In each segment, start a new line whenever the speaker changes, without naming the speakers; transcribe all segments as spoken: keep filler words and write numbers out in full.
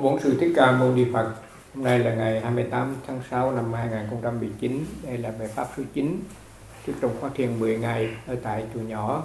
Bổn Sư Thích Ca Mâu Ni Phật. Hôm nay là ngày hai mươi tám tháng sáu năm hai nghìn không trăm mười chín. Đây là bài pháp số chín trước trong khóa thiền mười ngày ở tại chùa nhỏ.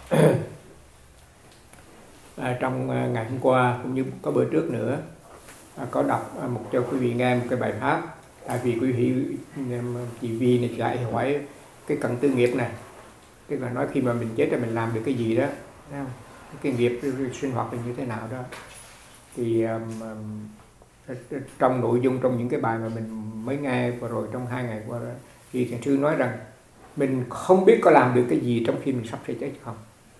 À, trong ngày hôm qua cũng như có bữa trước nữa, à, có đọc à, một cho quý vị nghe một cái bài pháp. Tại vì quý vị chị Vi này lại hỏi cái cần tư nghiệp này, tức là nói khi mà mình chết là mình làm được cái gì đó, cái nghiệp sinh hoạt là như thế nào đó. Thì um, um, trong nội dung trong những cái bài mà mình mới nghe vừa rồi trong hai ngày qua đó, thì thiền sư nói rằng mình không biết có làm được cái gì trong khi mình sắp sẽ chết không.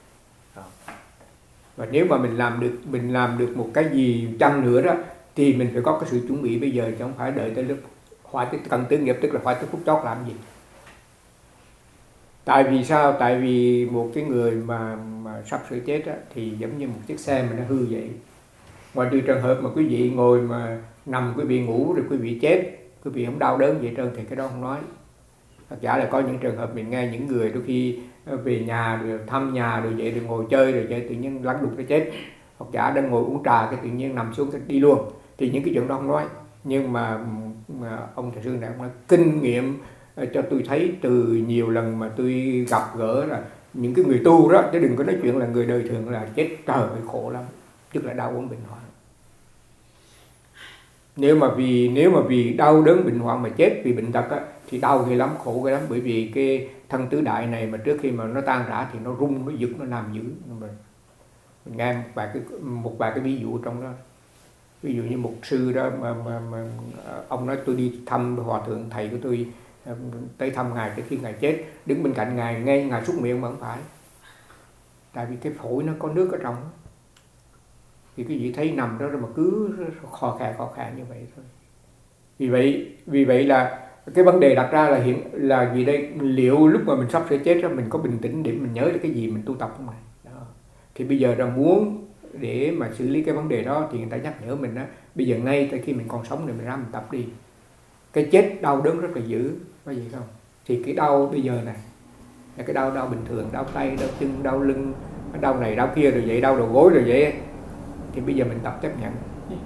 Và nếu mà mình làm được mình làm được một cái gì chăng nữa đó thì mình phải có cái sự chuẩn bị bây giờ, chứ không phải đợi tới lúc hoại tới cần tư nghiệp, tức là hoại tới phút chót làm gì. Tại vì sao? Tại vì một cái người mà, mà sắp sửa chết á, thì giống như một chiếc xe mà nó hư vậy. Ngoài trừ trường hợp mà quý vị ngồi mà nằm, quý vị ngủ rồi quý vị chết, quý vị không đau đớn vậy trơn thì cái đó không nói. Thật giả là có những trường hợp mình nghe những người đôi khi về nhà rồi thăm nhà rồi vậy rồi ngồi chơi rồi vậy tự nhiên lăn đục cái chết. Hoặc giả đang ngồi uống trà cái tự nhiên nằm xuống cái đi luôn. Thì những cái chuyện đó không nói. Nhưng mà, mà ông thầy sư này ông nói kinh nghiệm cho tôi thấy từ nhiều lần mà tôi gặp gỡ là những cái người tu đó, chứ đừng có nói chuyện là người đời thường là chết trời ơi khổ lắm, tức là đau ốm bệnh hoạn. Nếu mà vì nếu mà vì đau đớn bệnh hoạn mà chết vì bệnh tật á, thì đau ghê lắm, khổ ghê lắm, bởi vì cái thân tứ đại này mà trước khi mà nó tan rã thì nó rung, nó giật, nó làm dữ. Mình nghe một vài cái một vài cái ví dụ trong đó. Ví dụ như một sư đó mà, mà, mà ông nói tôi đi thăm hòa thượng thầy của tôi, tới thăm ngài trước khi ngài chết, đứng bên cạnh ngài nghe ngài xúc miệng mà không phải, tại vì cái phổi nó có nước ở trong, thì cái vị thấy nằm đó rồi mà cứ khò khè khò khè như vậy thôi. Vì vậy vì vậy là cái vấn đề đặt ra là hiện là vì đây, liệu lúc mà mình sắp sẽ chết đó mình có bình tĩnh để mình nhớ được cái gì mình tu tập không này đó. Thì bây giờ là muốn để mà xử lý cái vấn đề đó thì người ta nhắc nhở mình đó, bây giờ ngay tại khi mình còn sống thì mình ra mình tập đi. Cái chết đau đớn rất là dữ, có gì không? Thì cái đau bây giờ này là cái đau đau bình thường, đau tay, đau chân, đau lưng, đau này đau kia rồi vậy, đau đầu gối rồi vậy, thì bây giờ mình tập chấp nhận,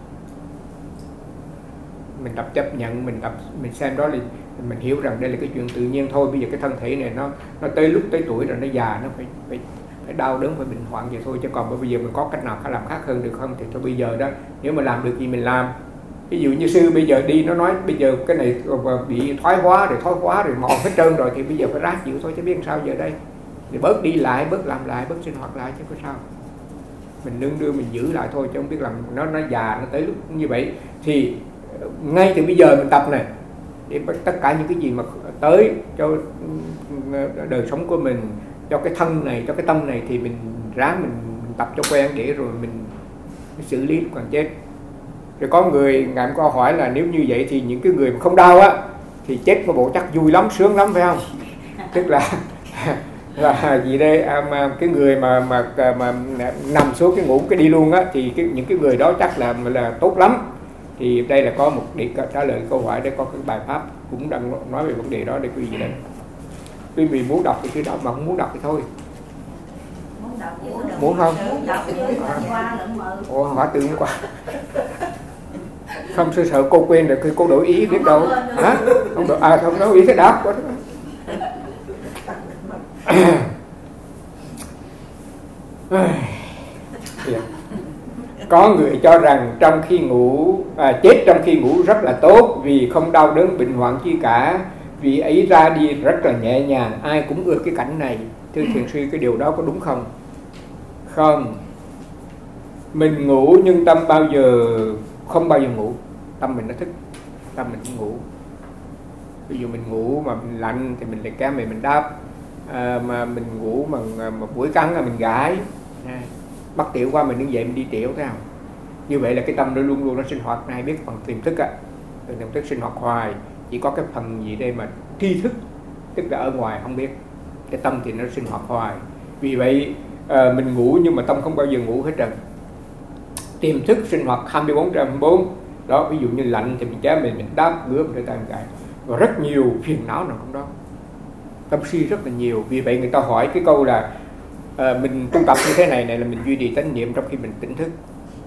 mình tập chấp nhận, mình tập mình xem đó thì mình hiểu rằng đây là cái chuyện tự nhiên thôi. Bây giờ cái thân thể này nó nó tới lúc tới tuổi rồi nó già, nó phải phải phải đau đớn, phải bệnh hoạn vậy thôi, chứ còn bây giờ mình có cách nào khác làm khác hơn được không? Thì thôi bây giờ đó, nếu mà làm được gì mình làm. Ví dụ như sư bây giờ đi nó nói bây giờ cái này bị thoái hóa rồi thoái hóa rồi mòn hết trơn rồi thì bây giờ phải ráng chịu thôi, chứ biết sao giờ đây. Thì bớt đi lại, bớt làm lại, bớt sinh hoạt lại chứ có sao. Mình nương đưa mình giữ lại thôi, chứ không biết làm nó nó già nó tới lúc như vậy. Thì ngay từ bây giờ mình tập này, để tất cả những cái gì mà tới cho đời sống của mình, cho cái thân này, cho cái tâm này thì mình ráng mình, mình tập cho quen để rồi mình, mình xử lý lúc còn chết. Rồi có người ngài có hỏi là nếu như vậy thì những cái người mà không đau á thì chết có bộ chắc vui lắm, sướng lắm phải không? Tức là là gì đây à, mà cái người mà mà mà nằm xuống cái ngủ cái đi luôn á thì cái, những cái người đó chắc là là tốt lắm. Thì đây là có một để trả lời câu hỏi, đây có cái bài pháp cũng đang nói về vấn đề đó để quý vị đây. Quý vị muốn đọc thì cứ đọc, mà không muốn đọc thì thôi.
Muốn đọc chứ đừng.
Muốn không?
Muốn đọc chứ hôm qua lẫn mờ.
Ủa hỏi từ hôm qua. Không sợ sợ cô quên rồi, cô đổi ý biết đâu. Hả? Không đổi, à không nói ý thế đáp quá. Có người cho rằng trong khi ngủ à, chết trong khi ngủ rất là tốt vì không đau đớn bệnh hoạn chi cả, vì ấy ra đi rất là nhẹ nhàng, ai cũng ưa cái cảnh này. Thưa thiền sư, cái điều đó có đúng không? Không. Mình ngủ nhưng tâm bao giờ không bao giờ ngủ, tâm mình nó thức, tâm mình không ngủ. Ví dụ mình ngủ mà mình lạnh thì mình lại kéo mình mình đáp, à, mà mình ngủ mà, mà buổi căng là mình gãi, à, bắt tiểu qua mình đứng dậy mình đi tiểu thấy không? Như vậy là cái tâm nó luôn luôn nó sinh hoạt, ai biết phần tiềm thức á, tiềm thức sinh hoạt hoài, chỉ có cái phần gì đây mà tri thức, tức là ở ngoài không biết, cái tâm thì nó sinh hoạt hoài. Vì vậy à, mình ngủ nhưng mà tâm không bao giờ ngủ hết trơn. Tiềm thức sinh hoạt hai mươi bốn trên hai mươi bốn đó, ví dụ như lạnh thì mình chế mình mình đáp ngứa mình tay mình gãi, và rất nhiều phiền não nào trong đó, tâm si rất là nhiều. Vì vậy người ta hỏi cái câu là à, mình tu tập như thế này này là mình duy trì chánh niệm trong khi mình tỉnh thức.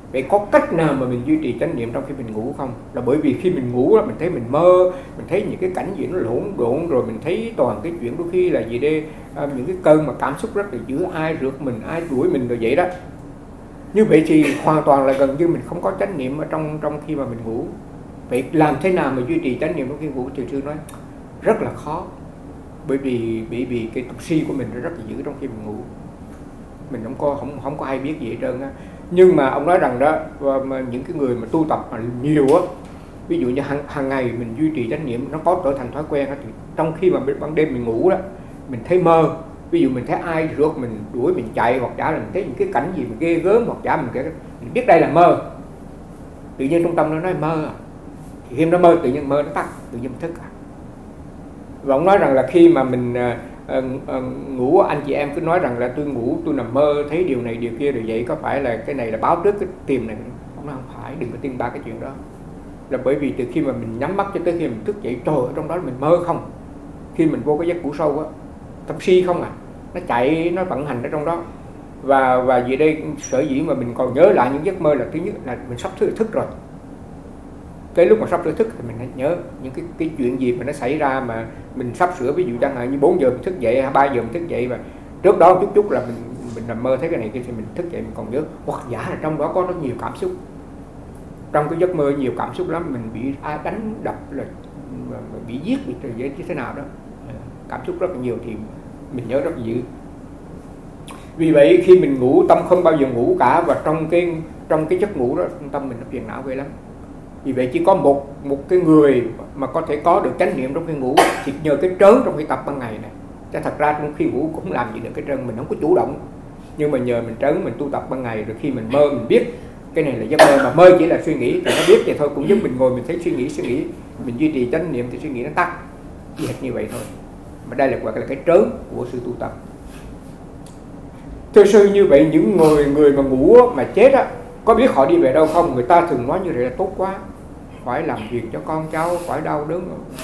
Vậy có cách nào mà mình duy trì chánh niệm trong khi mình ngủ không? Là bởi vì khi mình ngủ đó, mình thấy mình mơ, mình thấy những cái cảnh gì nó lộn độn, rồi mình thấy toàn cái chuyện đôi khi là gì đây, à, những cái cơn mà cảm xúc rất là dữ, ai rượt mình, ai đuổi mình rồi vậy đó. Như vậy thì hoàn toàn là gần như mình không có chánh niệm ở trong trong khi mà mình ngủ. Vậy làm thế nào mà duy trì chánh niệm trong khi ngủ? Thiền sư nói rất là khó, bởi vì bởi vì cái tục si của mình rất là dữ trong khi mình ngủ, mình không có không không có ai biết gì hết trơn á. Nhưng mà ông nói rằng đó, mà những cái người mà tu tập mà nhiều á, ví dụ như hàng, hàng ngày mình duy trì chánh niệm, nó có trở thành thói quen á, thì trong khi mà ban đêm mình ngủ đó, mình thấy mơ, ví dụ mình thấy ai rượt mình, đuổi mình chạy, hoặc giả là mình thấy những cái cảnh gì mà ghê gớm, hoặc giả mình, cái, mình biết đây là mơ, tự nhiên trong tâm nó nói mơ à. Thì khi nó mơ tự nhiên mơ nó tắt, tự nhiên mình thức à. Và ông nói rằng là khi mà mình uh, uh, ngủ, anh chị em cứ nói rằng là tôi ngủ, tôi nằm mơ thấy điều này điều kia rồi vậy, có phải là cái này là báo trước cái tìm này? Ông nói không phải, đừng có tin ba cái chuyện đó. Là bởi vì từ khi mà mình nhắm mắt cho tới khi mình thức dậy, trời ở trong đó mình mơ không. Khi mình vô cái giấc ngủ sâu á, tâm si không à, nó chạy, nó vận hành ở trong đó. Và và vì đây sở dĩ mà mình còn nhớ lại những giấc mơ là thứ nhất là mình sắp thức, thức rồi. Cái lúc mà sắp sửa thức thì mình hãy nhớ những cái cái chuyện gì mà nó xảy ra mà mình sắp sửa, ví dụ chẳng hạn như bốn giờ mình thức dậy hay ba giờ mình thức dậy, và trước đó chút chút là mình mình nằm mơ thấy cái này kia thì mình thức dậy mình còn nhớ. Hoặc giả là trong đó có rất nhiều cảm xúc, trong cái giấc mơ nhiều cảm xúc lắm, mình bị ai đánh đập, là bị giết, bị như thế nào đó, cảm xúc rất là nhiều thì mình nhớ rất là dữ. Vì vậy khi mình ngủ tâm không bao giờ ngủ cả, và trong cái trong cái giấc ngủ đó tâm mình nó phiền não ghê lắm. Vì vậy chỉ có một một cái người mà có thể có được chánh niệm trong khi ngủ thì nhờ cái trớn trong khi tập ban ngày này. Chứ thật ra trong khi ngủ cũng không làm gì được cái trơn, mình không có chủ động. Nhưng mà nhờ mình trớn, mình tu tập ban ngày, rồi khi mình mơ mình biết cái này là giấc mơ, mà mơ chỉ là suy nghĩ thì nó biết vậy thôi, cũng giúp mình ngồi mình thấy suy nghĩ suy nghĩ, mình duy trì chánh niệm thì suy nghĩ nó tắt, chỉ hệt như vậy thôi. Mà đây là gọi là cái trớn của sự tu tập. Thưa sư, như vậy những người người mà ngủ mà chết á, có biết họ đi về đâu không? Người ta thường nói như vậy là tốt quá, phải làm việc cho con cháu, phải đau đớn.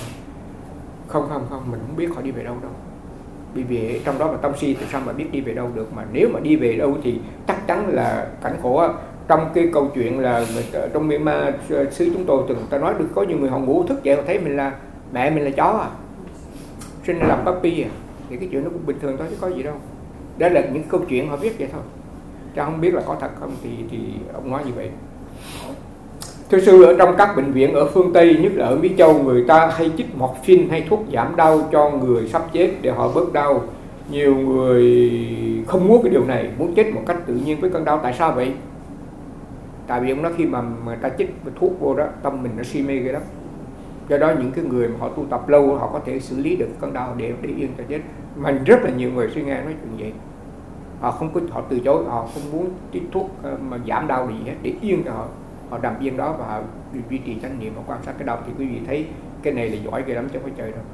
Không không không, mình không biết họ đi về đâu đâu. Bởi vì trong đó mà tâm si thì sao mà biết đi về đâu được. Mà nếu mà đi về đâu thì chắc chắn là cảnh khổ. Trong cái câu chuyện là người, trong Myanmar xứ chúng tôi từng ta nói được có nhiều người họ ngủ thức dậy họ thấy mình là mẹ mình là chó à, sinh ra làm puppy à, thì cái chuyện nó cũng bình thường thôi chứ có gì đâu. Đó là những câu chuyện họ viết vậy thôi, chứ không biết là có thật không thì thì ông nói như vậy. Thưa sư, ở trong các bệnh viện ở phương Tây, nhất là ở Mỹ Châu, người ta hay chích morphine hay thuốc giảm đau cho người sắp chết để họ bớt đau. Nhiều người không muốn cái điều này, muốn chết một cách tự nhiên với cơn đau. Tại sao vậy? Tại vì ông nói khi mà người ta chích thuốc vô đó, tâm mình nó si mê ghê lắm. Do đó những cái người mà họ tu tập lâu, họ có thể xử lý được cơn đau để để yên cho chết. Mà rất là nhiều người suy nghe nói chuyện vậy. Họ không có, họ từ chối, họ không muốn chích thuốc mà giảm đau gì hết, để yên cho họ. Họ nằm yên đó và họ duy trì chánh niệm và quan sát cái đau, thì quý vị thấy cái này là giỏi ghê lắm chứ không phải chơi đâu.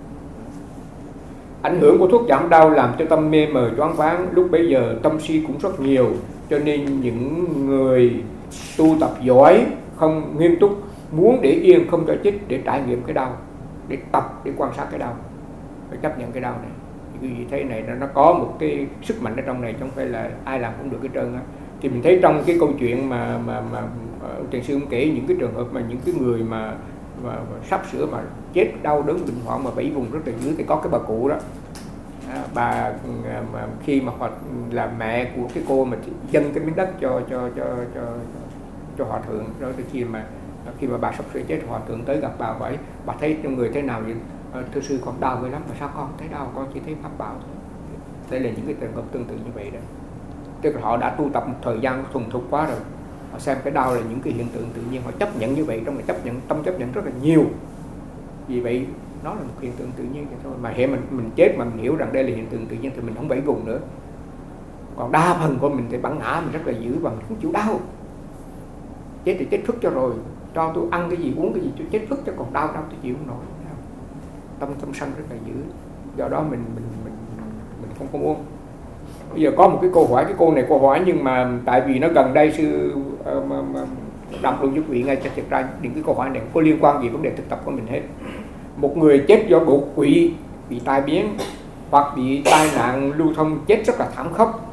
Ảnh hưởng của thuốc giảm đau làm cho tâm mê mờ choáng váng, lúc bấy giờ tâm si cũng rất nhiều, cho nên những người tu tập giỏi không nghiêm túc, muốn để yên không cho chích để trải nghiệm cái đau, để tập, để quan sát cái đau, phải chấp nhận cái đau này. Thì quý vị thấy này nó có một cái sức mạnh ở trong này, chứ không phải là ai làm cũng được cái trơn á. Thì mình thấy trong cái câu chuyện mà mà mà thiền sư cũng kể những cái trường hợp mà những cái người mà, mà, mà sắp sửa mà chết đau đớn bệnh hoạn mà bảy vùng rất là dữ, thì có cái bà cụ đó, à, bà mà khi mà họ là mẹ của cái cô mà dâng cái miếng đất cho cho cho cho cho hòa thượng đó, từ khi mà khi mà bà sắp sửa chết, hòa thượng tới gặp bà hỏi bà thấy trong người thế nào vậy? À, thưa sư con đau vậy lắm. Mà sao con thấy đau? Con chỉ thấy pháp bảo thôi. Đây là những cái trường hợp tương tự như vậy đó. Tức là họ đã tu tập một thời gian thuần thục quá rồi, họ xem cái đau là những cái hiện tượng tự nhiên, họ chấp nhận như vậy, trong này chấp nhận, tâm chấp nhận rất là nhiều. Vì vậy nó là một hiện tượng tự nhiên vậy thôi. Mà hệ mình mình chết mà mình hiểu rằng đây là hiện tượng tự nhiên thì mình không bẫy vùng nữa. Còn đa phần của mình thì bản ngã mình rất là dữ và mình không chịu đau. Chết thì chết phức cho rồi, cho tôi ăn cái gì uống cái gì tôi chết phức, cho còn đau đau tôi chịu không nổi. Tâm tâm sân rất là dữ. Do đó mình mình mình mình không có muốn. Bây giờ có một cái câu hỏi, cái cô này câu hỏi nhưng mà tại vì nó gần đây sư uh, đọc luôn giúp vị ngay cho thực ra những cái câu hỏi này không có liên quan gì vấn đề thực tập của mình hết. Một người chết do đột quỵ, bị tai biến hoặc bị tai nạn lưu thông chết rất là thảm khốc,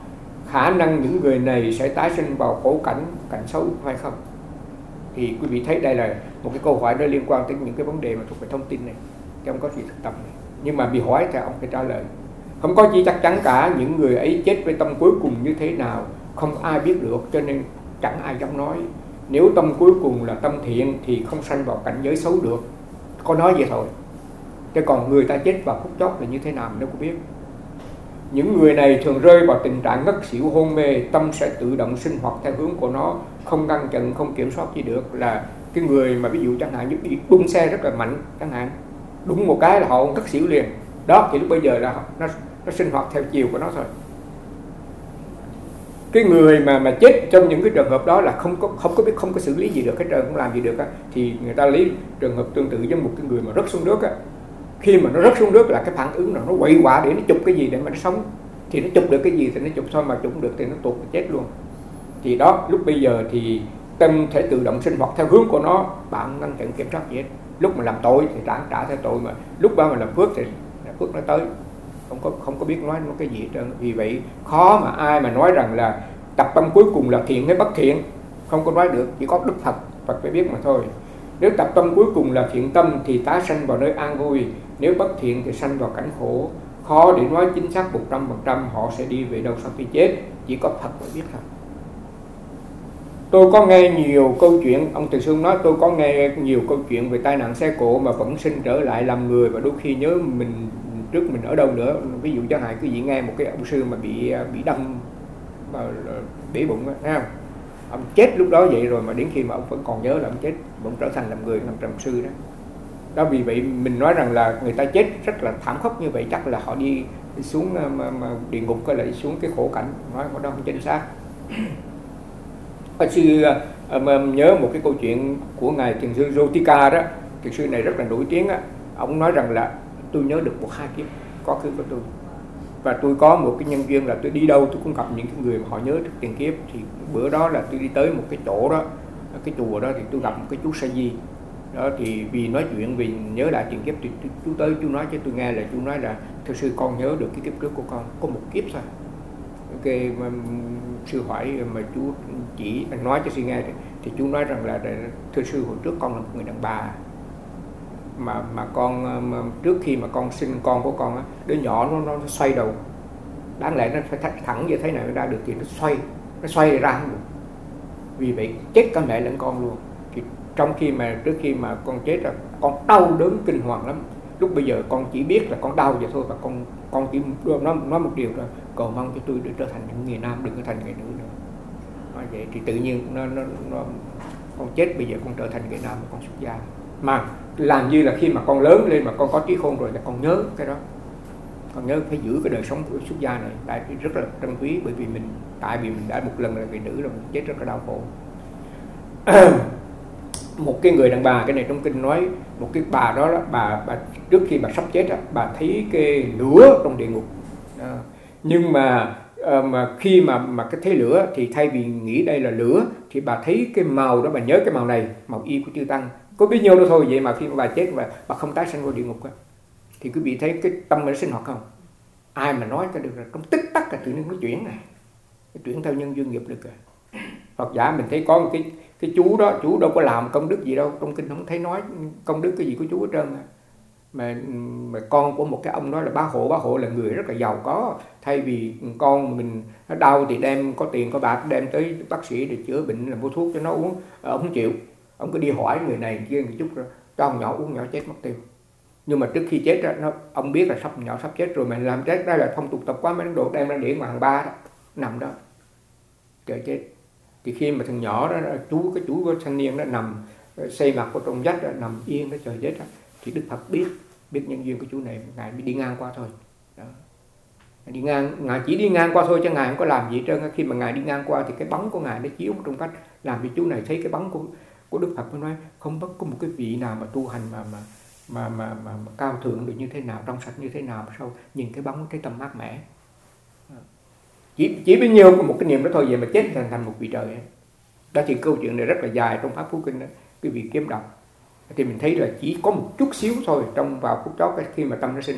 khả năng những người này sẽ tái sinh vào khổ cảnh, cảnh xấu hay không? Thì quý vị thấy đây là một cái câu hỏi nó liên quan tới những cái vấn đề mà thuộc về thông tin này, chứ không có gì thực tập này. Nhưng mà bị hỏi thì ông phải trả lời. Không có gì chắc chắn cả, những người ấy chết với tâm cuối cùng như thế nào không ai biết được, cho nên chẳng ai dám nói. Nếu tâm cuối cùng là tâm thiện thì không sanh vào cảnh giới xấu được, có nói vậy thôi. Chứ còn người ta chết vào phút chót là như thế nào mình đâu có biết. Những người này thường rơi vào tình trạng ngất xỉu hôn mê, tâm sẽ tự động sinh hoạt theo hướng của nó, không ngăn chặn, không kiểm soát gì được. Là cái người mà ví dụ chẳng hạn như đi đung xe rất là mạnh chẳng hạn, đúng một cái là họ ngất xỉu liền. Đó thì lúc bây giờ là nó, nó sinh hoạt theo chiều của nó thôi. Cái người mà mà chết trong những cái trường hợp đó là không có không có biết không có xử lý gì được, cái trời không làm gì được á, thì người ta lấy trường hợp tương tự với một cái người mà rớt xuống nước á. Khi mà nó rớt xuống nước là cái phản ứng là nó quậy quả để nó chụp cái gì để mà nó sống, thì nó chụp được cái gì thì nó chụp thôi, mà chụp không được thì nó tụt chết luôn. Thì đó, lúc bây giờ thì tâm thể tự động sinh hoạt theo hướng của nó, bạn ngăn chặn kiểm soát gì hết. Lúc mà làm tội thì trả trả theo tội, mà lúc đó mà làm phước thì phước nó tới, không có không có biết nói nó cái gì hết trơn. Vì vậy khó mà ai mà nói rằng là tập tâm cuối cùng là thiện hay bất thiện, không có nói được, chỉ có Đức Phật Phật phải biết mà thôi. Nếu tập tâm cuối cùng là thiện tâm thì tái sanh vào nơi an vui, nếu bất thiện thì sanh vào cảnh khổ. Khó để nói chính xác một trăm phần trăm họ sẽ đi về đâu sau khi chết, chỉ có Phật mới biết thôi. Tôi có nghe nhiều câu chuyện, ông Từ Xuân nói tôi có nghe nhiều câu chuyện về tai nạn xe cộ mà vẫn sinh trở lại làm người, và đôi khi nhớ mình trước mình ở đâu nữa. Ví dụ chẳng hạn quý vị nghe một cái ông sư mà bị bị đâm mà bể bụng đó, thấy không? Ông chết lúc đó vậy rồi mà đến khi mà ông vẫn còn nhớ là ông chết, vẫn trở thành làm người, làm trầm sư đó. Đó, vì vậy mình nói rằng là người ta chết rất là thảm khốc như vậy chắc là họ đi, đi xuống mà, mà địa ngục hay là đi xuống cái khổ cảnh, nói có đó không chính xác. Ông sư uh, nhớ một cái câu chuyện của ngài thiền sư Rotika đó. Thiền sư này rất là nổi tiếng á. Ông nói rằng là tôi nhớ được một hai kiếp quá khứ của tôi, và tôi có một cái nhân duyên là tôi đi đâu tôi cũng gặp những cái người mà họ nhớ được tiền kiếp. Thì bữa đó là tôi đi tới một cái chỗ đó, cái chùa đó, thì tôi gặp một cái chú Sa Di đó. Thì vì nói chuyện vì nhớ lại tiền kiếp thì chú tới chú nói cho tôi nghe là chú nói là thưa sư con nhớ được cái kiếp trước của con có một kiếp thôi. Okay, mà, sư hỏi mà chú chỉ nói cho sư nghe thì, thì chú nói rằng là thưa sư hồi trước con là một người đàn bà mà mà con mà trước khi mà con sinh con của con á, đứa nhỏ nó nó xoay đầu, đáng lẽ nó phải thẳng thẳng như thế này nó ra được thì nó xoay nó xoay ra không được, vì vậy chết cả mẹ lẫn con luôn. Thì trong khi mà trước khi mà con chết là con đau đớn kinh hoàng lắm. Lúc bây giờ con chỉ biết là con đau vậy thôi, và con con chỉ nói nói một điều là cầu mong cho tôi được trở thành những người nam, đừng có thành người nữ nữa. Nói vậy thì tự nhiên nó, nó, nó con chết bây giờ con trở thành người nam và con xuất gia. Mà làm như là khi mà con lớn lên mà con có trí khôn rồi là con nhớ cái đó, con nhớ phải giữ cái đời sống của xuất gia này, tại vì rất là trân quý, bởi vì mình tại vì mình đã một lần là người nữ rồi, mình chết rất là đau khổ. Một cái người đàn bà, cái này trong kinh nói, một cái bà đó, đó bà, bà trước khi bà sắp chết đó, bà thấy cái lửa trong địa ngục đó. Nhưng mà uh, mà khi mà mà cái thấy lửa thì thay vì nghĩ đây là lửa thì bà thấy cái màu đó, bà nhớ cái màu này, màu y của chư tăng, có bấy nhiêu đó thôi. Vậy mà khi mà bà chết và bà không tái sanh vào địa ngục đó, thì quý vị thấy cái tâm nó sinh hoạt không? Ai mà nói cái được là trong tích tắc là tự nhiên nó chuyển này, cái chuyển theo nhân duyên nghiệp lực rồi. Phật giả mình thấy có một cái cái chú đó, chú đâu có làm công đức gì đâu, trong kinh không thấy nói công đức cái gì của chú hết trơn. Mà mà con của một cái ông đó là bá hộ, bá hộ là người rất là giàu có. Thay vì con mình nó đau thì đem có tiền có bạc đem tới bác sĩ để chữa bệnh, là mua thuốc cho nó uống, ông không chịu, ông cứ đi hỏi người này kia một chút rồi cho ông nhỏ uống, nhỏ chết mất tiêu. Nhưng mà trước khi chết đó, nó ông biết là sắp nhỏ sắp chết rồi, mà làm chết ra là phong tục tập quá, mấy đồ đem ra để ngoài hàng ba đó nằm đó chờ chết. Thì khi mà thằng nhỏ đó, chú cái chú của thanh niên đó nằm xây mặt của trong vách đó, nằm yên đó chờ chết đó, thì Đức Phật biết biết nhân duyên của chú này, ngài đi ngang qua thôi đó. Đi ngang, ngài chỉ đi ngang qua thôi chứ ngài không có làm gì hết trơn. Khi mà ngài đi ngang qua thì cái bóng của ngài nó chiếu trong vách, làm cho chú này thấy cái bóng của của Đức Phật. Mới nói không bất có một cái vị nào mà tu hành mà mà mà mà, mà, mà cao thượng được như thế nào, trong sạch như thế nào, mà sao nhìn cái bóng thấy tâm mát mẻ. Chỉ, chỉ bấy nhiêu một cái niệm đó thôi, vậy mà chết thành thành một vị trời ấy. Đó thì câu chuyện này rất là dài trong Pháp Phú Kinh đó, quý vị kiếm đọc thì mình thấy là chỉ có một chút xíu thôi trong vào phút chót khi mà tâm nó sinh hoạt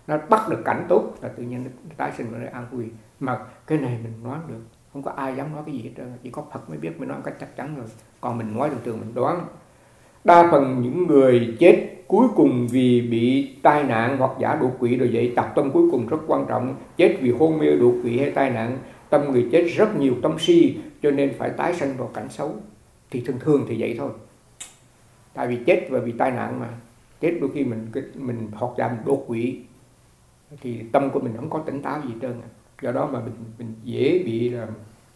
nó bắt được cảnh tốt là tự nhiên nó tái sinh vào nơi an vui. Mà cái này mình nói được, không có ai dám nói cái gì hết trơn, chỉ có Phật mới biết, mới nói một cách chắc chắn rồi. Còn mình nói thường thường mình đoán. Đa phần những người chết cuối cùng vì bị tai nạn hoặc giả đột quỵ rồi vậy, tập tâm cuối cùng rất quan trọng. Chết vì hôn mê, đột quỵ hay tai nạn, tâm người chết rất nhiều tâm si, cho nên phải tái sanh vào cảnh xấu. Thì thường thường thì vậy thôi. Tại vì chết và vì tai nạn mà, chết đôi khi mình mình hoặc giả mình đột quỵ thì tâm của mình không có tỉnh táo gì hết trơn. Do đó mà mình mình dễ bị là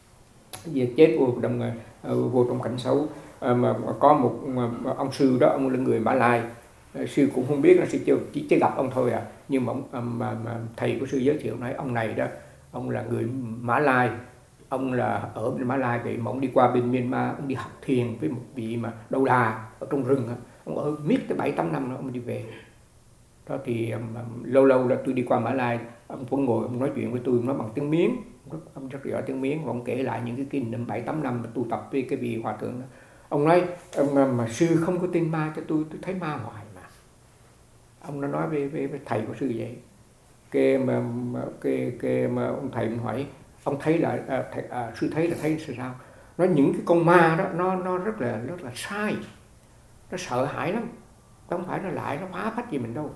về chết vô trong vô trong cảnh xấu. À, mà, mà có một mà, ông sư đó, ông là người Mã Lai, sư cũng không biết, là sư chưa chỉ, chỉ gặp ông thôi à, nhưng mà, ông, mà, mà thầy của sư giới thiệu nói ông này đó, ông là người Mã Lai, ông là ở bên Mã Lai vậy mà ông đi qua bên Myanmar, ông đi học thiền với một vị mà Đầu Đà ở trong rừng, ông ở miết tới bảy tám năm nữa ông đi về. Đó thì um, lâu lâu là tôi đi qua Mã Lai, ông vẫn ngồi ông nói chuyện với tôi, nói bằng tiếng Miến, ông rất giỏi tiếng Miến, và ông kể lại những cái kinh nghiệm bảy tám năm mà tu tập với cái vị hòa thượng đó. Ông nói mà, mà sư không có tin ma cho tôi, tôi thấy ma hoài mà. Ông nó nói với, với, với thầy của sư vậy. Cái mà, mà cái cái mà ông thầy mình hỏi, ông thấy là à, thầy, à, sư thấy là thấy sao? Nói những cái con ma đó nó nó rất là rất là sai, nó sợ hãi lắm, không phải nó lại nó phá phách gì mình đâu.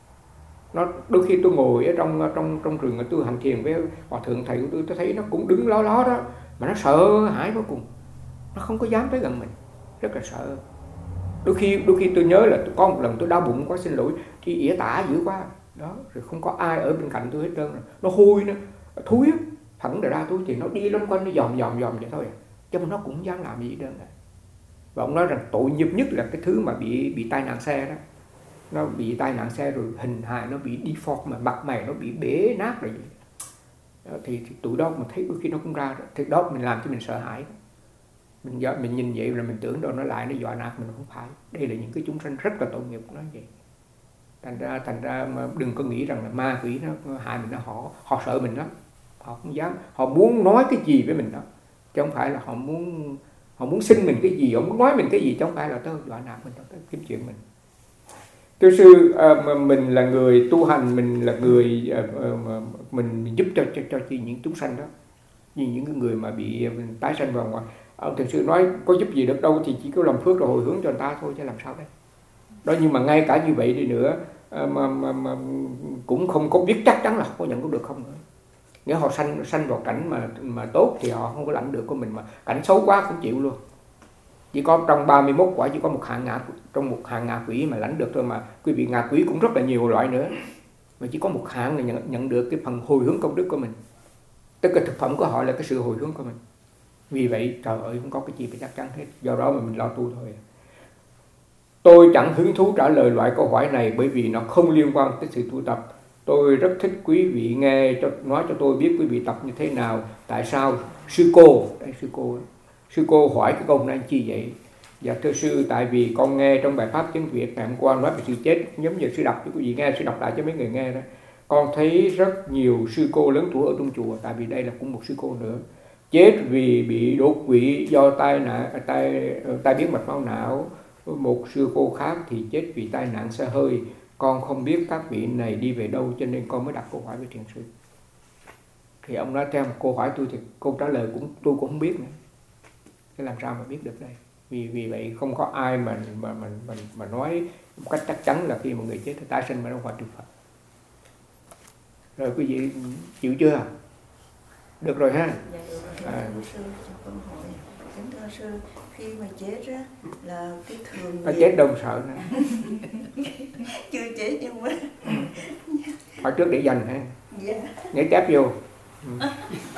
Nó đôi khi tôi ngồi ở trong trong trong rừng, tôi hành thiền với hòa thượng thầy của tôi, tôi thấy nó cũng đứng ló ló đó, mà nó sợ hãi vô cùng, nó không có dám tới gần mình, rất là sợ. Đôi khi đôi khi tôi nhớ là có một lần tôi đau bụng quá, xin lỗi, đi ỉa tả dữ quá đó, rồi không có ai ở bên cạnh tôi hết trơn, nó hôi, nó thúi, thẳng ra tôi thì nó đi loanh quanh, nó dòm dòm dòm vậy thôi, chứ mà nó cũng dám làm gì hết trơn. Và ông nói rằng tội nghiệp nhất là cái thứ mà bị bị tai nạn xe đó, nó bị tai nạn xe rồi hình hài nó bị deform, mà mặt mày nó bị bể nát rồi đó, thì, thì tụi đó mà thấy đôi khi nó cũng ra đó. Thì đó mình làm cho mình sợ hãi. Mình giờ mình nhìn vậy là mình tưởng đâu nó lại nó dọa nạt mình, không phải. Đây là những cái chúng sanh rất là tội nghiệp, nói vậy. Thành ra thành ra mà đừng có nghĩ rằng là ma quỷ nó hại mình, nó họ họ sợ mình lắm, họ không dám, họ muốn nói cái gì với mình đó, chứ không phải là họ muốn họ muốn xin mình cái gì, họ muốn nói mình cái gì, chứ không phải là tới dọa nạt mình, tới kiếm chuyện mình. Thưa sư, à, mình là người tu hành, mình là người à, à, mình giúp cho cho cho những chúng sanh đó, như những người mà bị tái sanh vào ngoài. Ông thiền sư nói có giúp gì được đâu, thì chỉ có làm phước rồi hồi hướng cho người ta thôi, chứ làm sao đấy. Đó, nhưng mà ngay cả như vậy đi nữa à, mà, mà, mà cũng không có biết chắc chắn là có nhận có được không nữa. Nếu họ sanh sanh vào cảnh mà mà tốt thì họ không có lãnh được của mình, mà cảnh xấu quá cũng chịu luôn. Chỉ có trong ba mươi mốt quả chỉ có một hạng ngạ, trong một hạng ngạ quỷ mà lãnh được thôi, mà quý vị ngạ quỷ cũng rất là nhiều loại nữa, mà chỉ có một hạng là nhận, nhận được cái phần hồi hướng công đức của mình, tức là thực phẩm của họ là cái sự hồi hướng của mình. Vì vậy trời ơi không có cái gì phải chắc chắn hết, do đó mà mình lo tu thôi. Tôi chẳng hứng thú trả lời loại câu hỏi này bởi vì nó không liên quan tới sự tu tập. Tôi rất thích quý vị nghe cho nói cho tôi biết quý vị tập như thế nào, tại sao sư cô, đây sư cô, sư cô hỏi cái câu này chi vậy? Dạ thưa sư, tại vì con nghe trong bài pháp tiếng Việt ngày hôm qua nói về sự chết, giống như sư đọc cho quý vị nghe, sư đọc lại cho mấy người nghe đó. Con thấy rất nhiều sư cô lớn tuổi ở trong chùa, tại vì đây là cũng một sư cô nữa, chết vì bị đột quỵ do tai nạn tai tai biến mạch máu não. Một sư cô khác thì chết vì tai nạn xe hơi. Con không biết các vị này đi về đâu, cho nên con mới đặt câu hỏi với thiền sư. Thì ông nói theo một câu hỏi tôi thì câu trả lời cũng tôi cũng không biết nữa. Thế làm sao mà biết được đây? Vì vì vậy không có ai mà mà mà mà, mà nói một cách chắc chắn là khi một người chết thì tái sinh mà nó qua trường Phật. Rồi quý vị chịu chưa? Được rồi ha.
Dạ, được rồi. À. Sư cho con hỏi, kính thưa sư, khi mà chết á là cái thường
ta chết đâu sợ nữa.
Chưa chết nhưng mà
hỏi trước để dành ha.
Dạ.
Nhảy chép vô. Ừ.